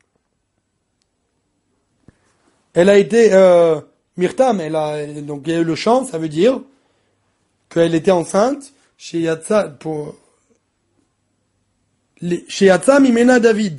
Speaker 2: elle a été... Mirtam, donc il y a eu le chant, ça veut dire qu'elle était enceinte chez Yatsa Mimena David.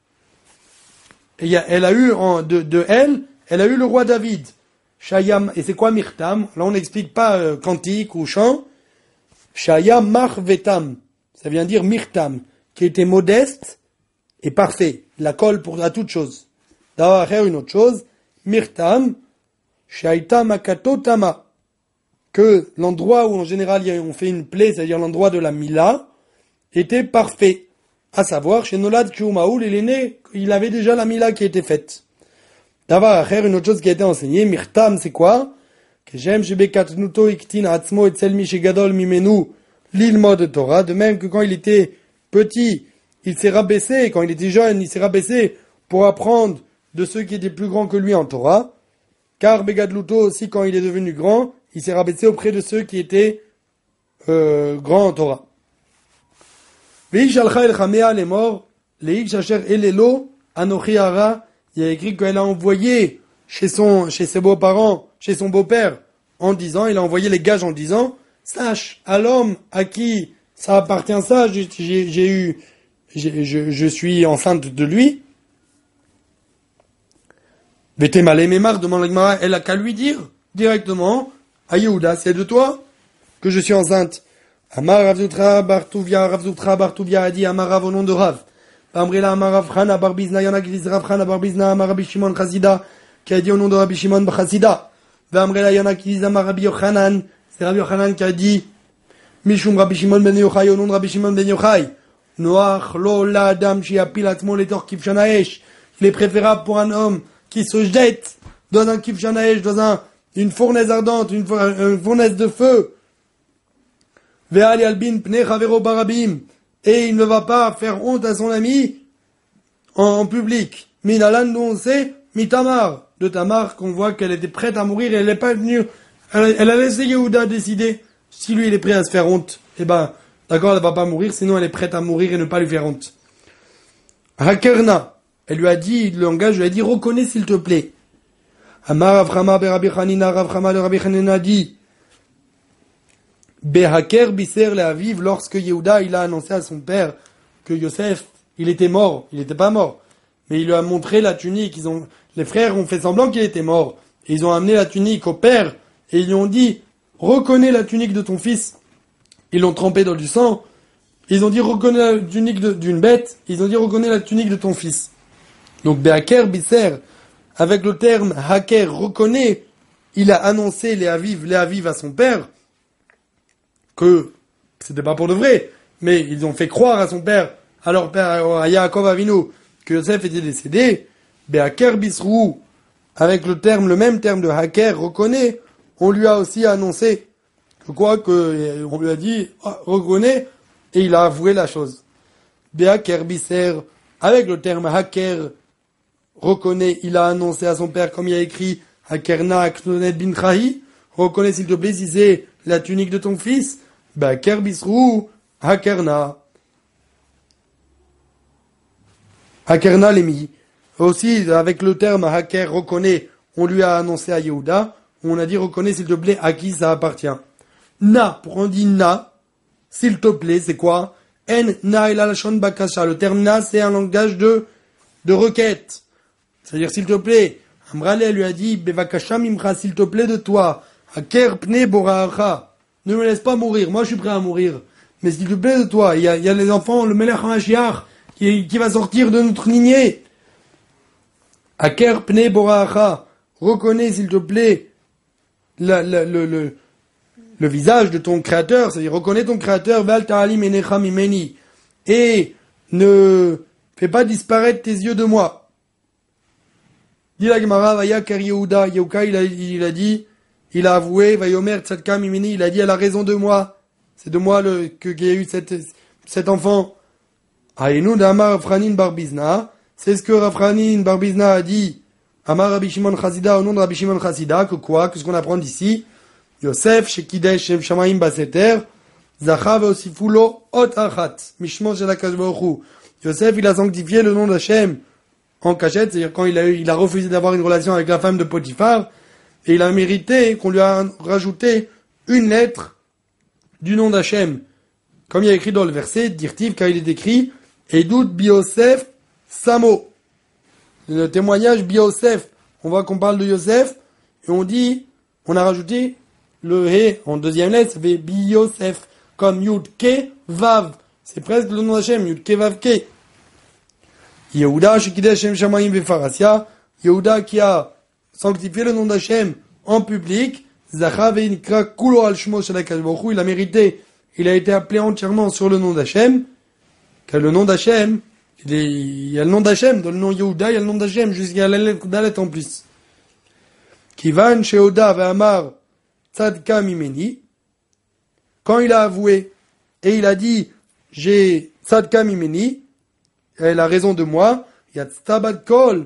Speaker 2: Et elle a eu elle a eu le roi David. Shayam, et c'est quoi Mirtam? Là on n'explique pas cantique ou chant. Shayam Marvetam, ça vient dire Mirtam, qui était modeste et parfait. La colle à toute chose. D'avoir faire une autre chose, Mirtam, Shaita Makato Tama, que l'endroit où en général on fait une plaie, c'est-à-dire l'endroit de la Mila, était parfait. À savoir, chez Nolad Kiumaoul, il est né, il avait déjà la Mila qui était faite. D'avoir à faire une autre chose qui a été enseignée, Mirtam, c'est quoi? Que j'aime Shebekatnuto Iktin Atzmo et Tselmi Shegadol Mimenu l'ilmod Torah, de même que quand il était petit, il s'est rabaissé, quand il était jeune, il s'est rabaissé pour apprendre de ceux qui étaient plus grands que lui en Torah. Car Begadluto aussi, quand il est devenu grand, il s'est rabaissé auprès de ceux qui étaient grands en Torah. Veish alcha el chamea les morts, leish asher elelo anochi hara. Il y a écrit qu'elle a envoyé chez ses beaux-parents, chez son beau-père, en disant, il a envoyé les gages en disant, sache à l'homme à qui ça appartient ça, je suis enceinte de lui. Vetemale Memar demande la Gemara, elle a qu'à lui dire directement, à Yehuda, c'est de toi que je suis enceinte. Amar Rav Zutra Bartuvia a dit Amar Rav au nom de Rav. Amrela Amar Rav Chana Barbizna, y'en a qui disent Rav Chana Barbizna, Amar Rabbi Shimon Chazida, qui a dit au nom de Rabbi Shimon Chazida. Amrela y'en a qui disent Amar Rabbi Yochanan, c'est Rabbi Yochanan qui a dit Mishum Rabbi Shimon ben Yochai, au nom de Rabbi Shimon ben Yochai. Noach lo la adam shi apil atzmo letor kivshanaesh. Il est préférable pour un homme qui se jette dans un kivshanaesh, dans une fournaise ardente, une fournaise de feu. Ve'al yalbin pnei chavero barabim. Et il ne va pas faire honte à son ami en public. Minalan, nous on sait, mitamar. De Tamar, qu'on voit qu'elle était prête à mourir et elle n'est pas venue. Elle a laissé Yehuda décider si lui il est prêt à se faire honte. Eh ben, d'accord, elle va pas mourir, sinon elle est prête à mourir et ne pas lui faire honte. Hakerna, elle lui a dit, le langage lui a dit, reconnais s'il te plaît. Amar Avrama Berabi Hanina, Avrama le Rabbi Hanina dit, Behaker Biser le Aviv, lorsque Yehuda, il a annoncé à son père que Yosef, il était mort, il n'était pas mort, mais il lui a montré la tunique, les frères ont fait semblant qu'il était mort, et ils ont amené la tunique au père, et ils lui ont dit, reconnais la tunique de ton fils. Ils l'ont trempé dans du sang, ils ont dit, reconnais la tunique d'une bête, ils ont dit, reconnais la tunique de ton fils. Donc, Behaker Biser, avec le terme Haker, reconnaît, il a annoncé les Aviv à son père, que c'était pas pour de vrai, mais ils ont fait croire à son père, à leur père, à Yaakov Avinu, que Yosef était décédé. Behaker Bisrou, avec le même terme de Haker, reconnaît, on lui a aussi annoncé on lui a dit, reconnaît, et il a avoué la chose. Behaker Biser, avec le terme Haker, reconnaît, il a annoncé à son père, comme il a écrit, Hakerna Aknonet Bintrahi, reconnaît s'il te plaît si c'est la tunique de ton fils, Behaker Bisrou, Hakerna. Hakerna l'émi. Aussi, avec le terme Haker, reconnaît, on lui a annoncé à Yehuda, on a dit, reconnaît s'il te plaît à qui ça appartient. Na, pour on dit na, s'il te plaît, c'est quoi? En na el alashon bakasha. Le terme na, c'est un langage de requête. C'est-à-dire, s'il te plaît. Amrale lui a dit, bevakasha mimcha, s'il te plaît de toi. Haker pne boracha. Ne me laisse pas mourir. Moi, je suis prêt à mourir. Mais s'il te plaît de toi, il y a les enfants, le Melech HaMashiach, qui va sortir de notre lignée. Haker pne boracha. Reconnais, s'il te plaît, le visage de ton créateur, c'est-à-dire reconnais ton créateur, Val ta'alim enecha mimeni, et ne fais pas disparaître tes yeux de moi. Dit la Gemara, vaya ker Yehuda, Yehuda il a dit, il a avoué, vayomer tzadka mimeni, il a dit, elle a raison de moi, c'est de moi qu'il y a eu cet enfant. Aïnou d'Amar Rafranin Barbizna, c'est ce que Rafranin Barbizna a dit, Amar Rabbi Shimon Chasida, au nom de Rabbi Shimon Chasida, que quoi, qu'est-ce qu'on apprend d'ici? Yosef, Shekidesh, Shem Shamaim Baseter, Zachav Osifulo, Ot Achat, Mishmon Shelakash Baruch Hu. Yosef, il a sanctifié le nom d'Hachem en cachette, c'est-à-dire quand il a refusé d'avoir une relation avec la femme de Potiphar, et il a mérité qu'on lui a rajouté une lettre du nom d'Hachem. Comme il y a écrit dans le verset, Dirtiv, car il est écrit, Edut Biosef Samo. Le témoignage Biosef. On voit qu'on parle de Yosef, et on a rajouté le He en deuxième lettre, ça fait Biosef, comme Yud Ke Vav. C'est presque le nom d'Hachem, Yud Ke Vav Ke. Yehuda, Shekidesh Shem Shamaim Vefarasia. Yehuda qui a sanctifié le nom d'Hachem en public. Zacha Veinikra Kulo Al Shmo Shalakash Baruch Hu. Il a mérité, il a été appelé entièrement sur le nom d'Hachem. Car le nom d'Hachem, il y a le nom d'Hachem, dans le nom Yehuda, il y a le nom d'Hachem, jusqu'à la lettre d'Alet en plus. Kivan Sheoda Ve'amar Tzadka Mimeni, quand il a avoué, et il a dit, j'ai Tzadka Mimeni, elle a raison de moi, Yatztabad Kol,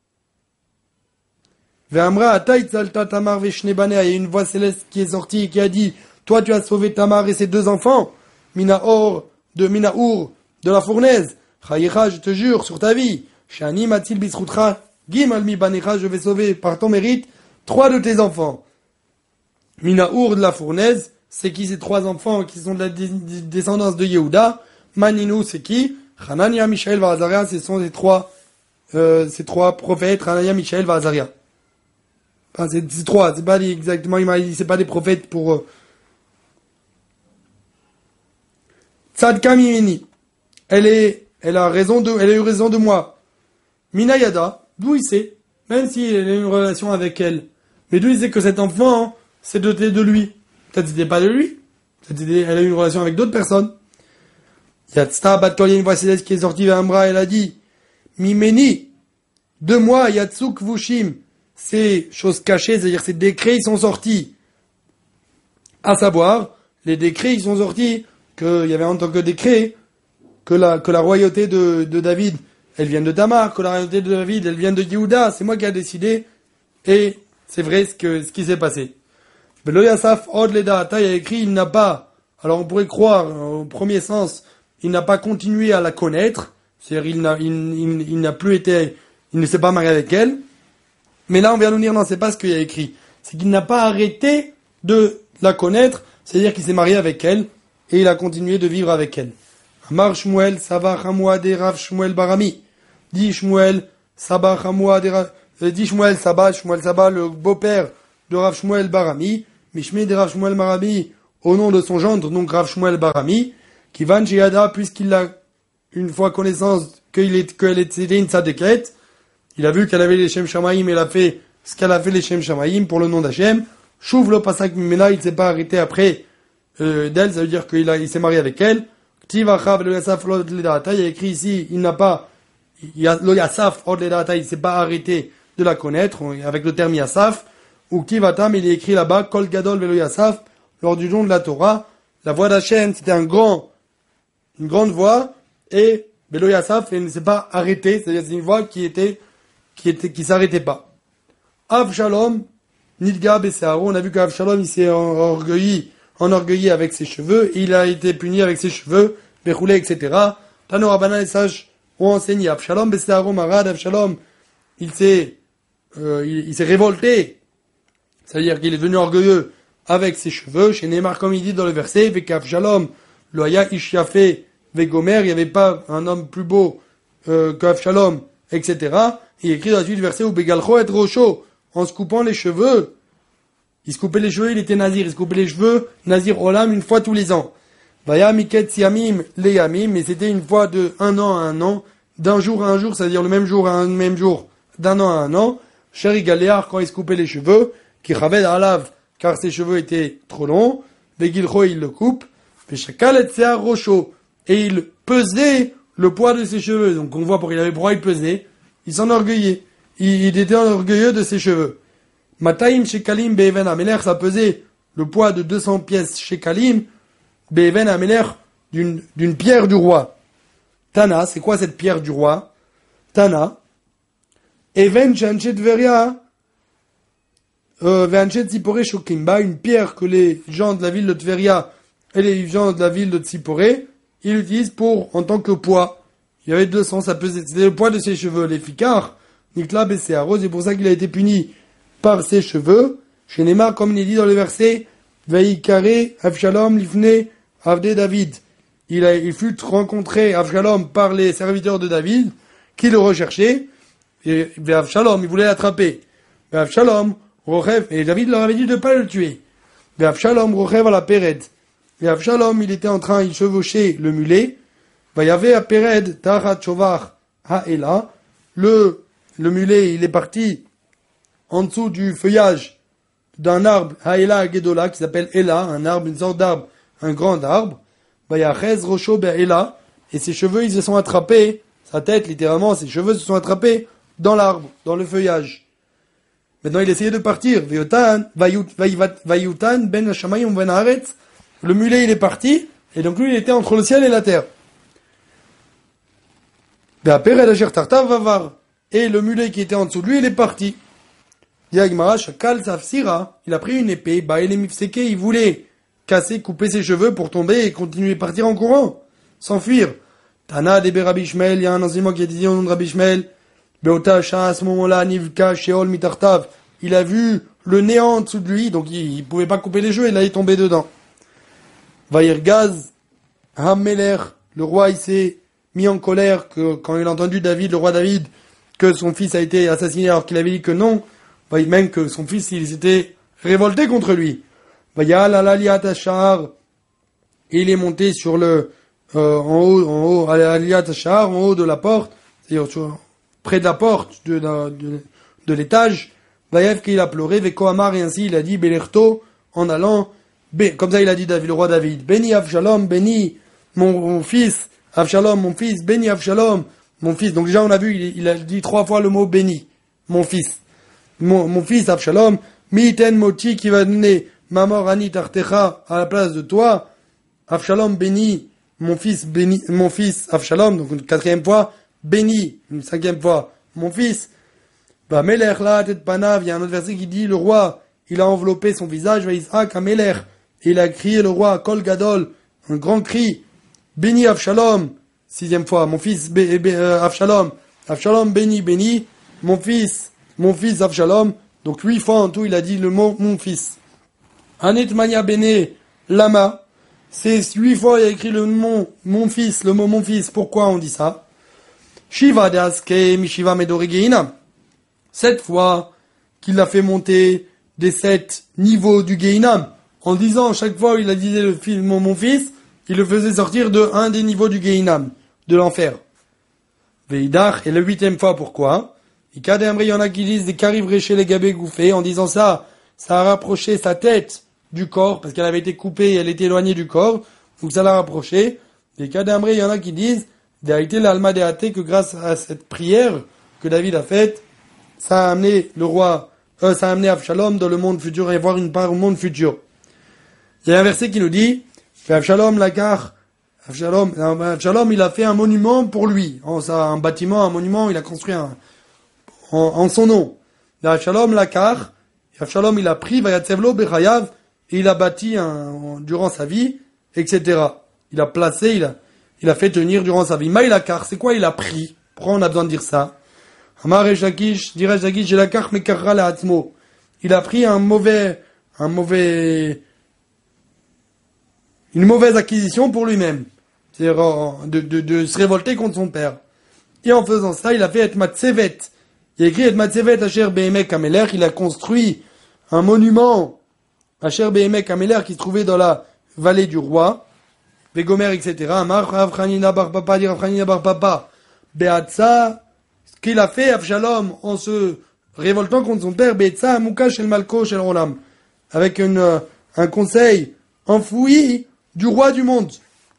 Speaker 2: Ve'amra Atay Tzalta Tamar Ve'shne Banea, il y a une voix céleste qui est sortie et qui a dit, toi tu as sauvé Tamar et ses deux enfants, Minaour de la fournaise, Chayecha, je te jure, sur ta vie, Shani Matil Bisrutra, Gim Almi Banecha, je vais sauver par ton mérite 3 de tes enfants. Minaour de la fournaise, c'est qui ces 3 enfants qui sont de la descendance de Yehuda? Maninou, c'est qui? Hanania, Mishaël, Vazaria, ce sont ces trois prophètes, Hanania, Mishaël, Vazaria. Enfin, c'est 3, c'est pas exactement, c'est pas des prophètes pour Tzadka Mimeni. Elle a eu raison de moi. Minayada, d'où il sait? Même s'il a une relation avec elle. Mais d'où il sait que cet enfant, c'est doté de lui? Peut-être que c'était pas de lui. Peut-être elle a eu une relation avec d'autres personnes. Yatzta Batkol, il y a une voix céleste qui est sortie vers Amra, elle a dit, Mimeni, de moi, Yatsuk Vushim, ces choses cachées, c'est-à-dire ces décrets, ils sont sortis. À savoir, les décrets, ils sont sortis, qu'il y avait en tant que décret, que la royauté de David, elle vient de Tamar, que la royauté de David, elle vient de Yehuda, c'est moi qui a décidé, et c'est vrai ce qui s'est passé. Velo Yasaf Od Ledata, il a écrit, il n'a pas, alors on pourrait croire, au premier sens, il n'a pas continué à la connaître, c'est-à-dire il n'a plus été, il ne s'est pas marié avec elle, Mais là, on vient nous dire, non, c'est pas ce qu'il y a écrit. C'est qu'il n'a pas arrêté de la connaître, c'est-à-dire qu'il s'est marié avec elle, et il a continué de vivre avec elle. Amar Shmuel, Sabah Hamoua de Rav Shmuel Barami. Dit Shmuel, Sabah Hamoua de Rav, dit Shmuel Sabah, le beau-père de Rav Shmuel Barami, Mishmé de Rav Shmuel Barami, au nom de son gendre, donc Rav Shmuel Barami, qui van Jihada, puisqu'il a une fois connaissance qu'elle était une tzadeket, il a vu qu'elle avait les Shem Shamaim, elle a fait ce qu'elle a fait les Shem Shamaim pour le nom d'Hachem. Chouv le pasak mimena, il s'est pas arrêté après d'elle, ça veut dire qu'il s'est marié avec elle. Ktiv achav lo yasaf od ledata, il y a écrit ici, il n'a pas, lo yasaf od ledata, il s'est pas arrêté de la connaître, avec le terme yasaf. Ou ktiv atam, il est écrit là-bas, kol gadol velo yasaf, lors du don de la Torah, la voix d'Hachem, c'était une grande voix, et velo yasaf, elle ne s'est pas arrêtée, c'est-à-dire c'est une voix qui s'arrêtait pas. Avshalom, Nidga Besséaro, on a vu qu'Avshalom, il s'est enorgueilli avec ses cheveux, et il a été puni avec ses cheveux, Bechoulé, etc. Tano Rabbanan, les sages ont enseigné, Avshalom Besséaro Marad, Avshalom, il s'est révolté, c'est-à-dire qu'il est devenu orgueilleux avec ses cheveux, chez Neymar, comme il dit dans le verset, Vekavshalom, Loya Ishiafe, Vegomer, il n'y avait pas un homme plus beau qu'Avshalom, etc. Il écrit dans la suite du verset, où Begalcho et Rocho, en se coupant les cheveux, il se coupait les cheveux, il était nazir, il se coupait les cheveux, nazir olam, une fois tous les ans. Vaya miket siamim le yamim, mais c'était une fois de un an à un an, d'un jour à un jour, c'est-à-dire le même jour à un même jour, d'un an à un an. Chéri Galéar, quand il se coupait les cheveux, qui chaved alav, car ses cheveux étaient trop longs, Begilcho, il le coupe, Veshakal et Tsear Rocho, et il pesait le poids de ses cheveux. Donc on voit pour il avait pourquoi il pesait, il s'enorgueillait. Il était orgueilleux de ses cheveux. Mataim shekalim be'even ameler, ça pesait le poids de 200 pièces shekalim, be'even ameler, d'une pierre du roi. Tana, c'est quoi cette pierre du roi? Tana, even shanchet veria, veanchet tzipore shokimba, une pierre que les gens de la ville de Tveria et les gens de la ville de Tzipore, ils l'utilisent en tant que poids. Il y avait 200, ça pesait, c'était le poids de ses cheveux. Les ficards, Nikla Besséaro, c'est pour ça qu'il a été puni par ses cheveux. Chez Neymar, comme il est dit dans le verset, Veikare, Avshalom, Lifne, Avde David. Il fut rencontré, Avshalom, par les serviteurs de David, qui le recherchaient, et Avshalom, il voulait l'attraper. Avshalom, Rochev, et David leur avait dit de ne pas le tuer. Avshalom, Rochev à la Péred. Et Avshalom, il était en train, il chevauchait le mulet. Vayave à Péred, Tachat Shovar, Ha'ela. Le mulet, il est parti en dessous du feuillage d'un arbre, Ha'ela Gedola, qui s'appelle Ela, un arbre, une sorte d'arbre, un grand arbre. Vayachez Rocho Be'ela. Et ses cheveux, ils se sont attrapés, sa tête, littéralement, ses cheveux se sont attrapés dans l'arbre, dans le feuillage. Maintenant, il essayait de partir. Vayutan, ben Hashamayim ben Haaretz. Le mulet, il est parti, et donc lui, il était entre le ciel et la terre. Et le mulet qui était en dessous de lui, il est parti. Il a pris une épée, il voulait couper ses cheveux pour tomber et continuer à partir en courant, s'enfuir. Tana de Rabbi Ishmael, il y a un enseignement qui a dit au nom de Rabbi Ishmael, à ce moment-là, Nivka, Sheol, Mitartav, il a vu le néant en dessous de lui, donc il pouvait pas couper les cheveux, il allait tomber dedans. Vairgaz, Hammeler, le roi, il s'est mis en colère quand il a entendu David, le roi David, que son fils a été assassiné alors qu'il avait dit que non, même que son fils, il s'était révolté contre lui. Vayal alaliat ashar, et il est monté sur en haut, alaliat ashar, en haut de la porte, c'est-à-dire près de la porte de l'étage. Vayev qu'il a pleuré, Veko Amar, et ainsi il a dit, Belerto, en allant, comme ça il a dit David, le roi David, béni Avshalom, béni mon fils, Avshalom, mon fils, béni Avshalom, mon fils. Donc déjà on a vu, il a dit 3 fois le mot béni, mon fils. Mon fils Avshalom, Miten Moti qui va donner Mamor Ani Tartecha à la place de toi, Avshalom béni, mon fils Avshalom, donc une 4e fois, béni, une 5e fois, mon fils. Bah Melech la tête panav, il y a un autre verset qui dit, le roi, il a enveloppé son visage, va Isaac à Melech, et il a crié le roi, Kol Gadol, un grand cri, béni Avshalom, 6e fois, mon fils Avshalom, Avshalom béni, mon fils mon fils Avshalom. Donc 8 fois en tout, il a dit le mot mon fils. Anetmania bene lama. C'est 8 fois il a écrit le mot mon fils, le mot mon fils. Pourquoi on dit ça? Shiva daske mishiva medorigeina. 7 fois qu'il a fait monter des 7 niveaux du Geinam. En disant chaque fois où il a dit le mot mon fils, il le faisait sortir de un des niveaux du Geinam, de l'enfer. Veidach, et la 8e fois, pourquoi? Il y en a qui disent des carivres chez les gabés gouffés, en disant ça a rapproché sa tête du corps, parce qu'elle avait été coupée et elle était éloignée du corps, donc ça l'a rapproché. Et il y en a qui disent, d'arrêter l'alma déaté, que grâce à cette prière que David a faite, ça a amené ça a amené Avshalom dans le monde futur et voir une part au monde futur. Il y a un verset qui nous dit, Avshalom lakar, Avshalom il a fait un monument pour lui, un bâtiment, un monument, il a construit en son nom. Avshalom lakar, Avshalom il a pris, vayatzevlo bechayav, et il a bâti durant sa vie, etc. Il a placé, il a fait tenir durant sa vie. Maïlakar, c'est quoi il a pris? Pourquoi on a besoin de dire ça? Amar et Shakish, dirait Shakish, j'ai la carte mekarra la atzmo. Il a pris une mauvaise acquisition pour lui-même. C'est-à-dire, de se révolter contre son père. Et en faisant ça, il a fait Etmat Sevet. Il a écrit Etmat Sevet Asher Behemek Ameler. Il a construit un monument Asher Behemek Ameler qui se trouvait dans la vallée du roi. Vegomer, etc. Amar Avchanina Bar Papa, dit Avchanina Bar Papa. Beatsa, ce qu'il a fait Avshalom en se révoltant contre son père, Beatsa Amuka Shel Malko Shel Rolam. Avec un conseil enfoui du roi du monde.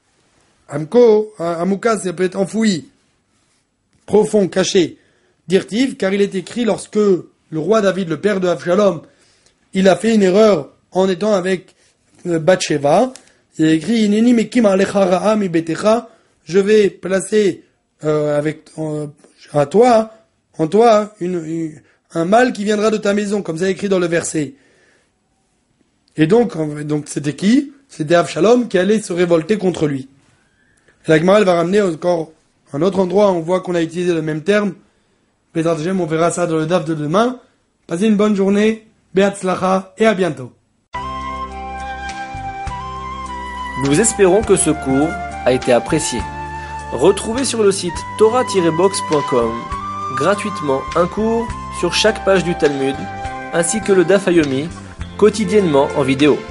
Speaker 2: Amuka, ça peut être enfoui, profond, caché. Dirtiv, car il est écrit lorsque le roi David, le père de Avshalom, il a fait une erreur en étant avec Bathsheba. Il est écrit, Ineni mekim alecha ra'a mi betecha, je vais placer en toi un mal qui viendra de ta maison, comme ça est écrit dans le verset. Et donc c'était qui? C'était Avshalom qui allait se révolter contre lui. Et la Gemara va ramener encore un autre endroit, on voit qu'on a utilisé le même terme. Bézat Hashem, on verra ça dans le DAF de demain. Passez une bonne journée, Be'atzlacha, et à bientôt.
Speaker 1: Nous espérons que ce cours a été apprécié. Retrouvez sur le site torah-box.com gratuitement un cours sur chaque page du Talmud, ainsi que le Daf Yomi, quotidiennement en vidéo.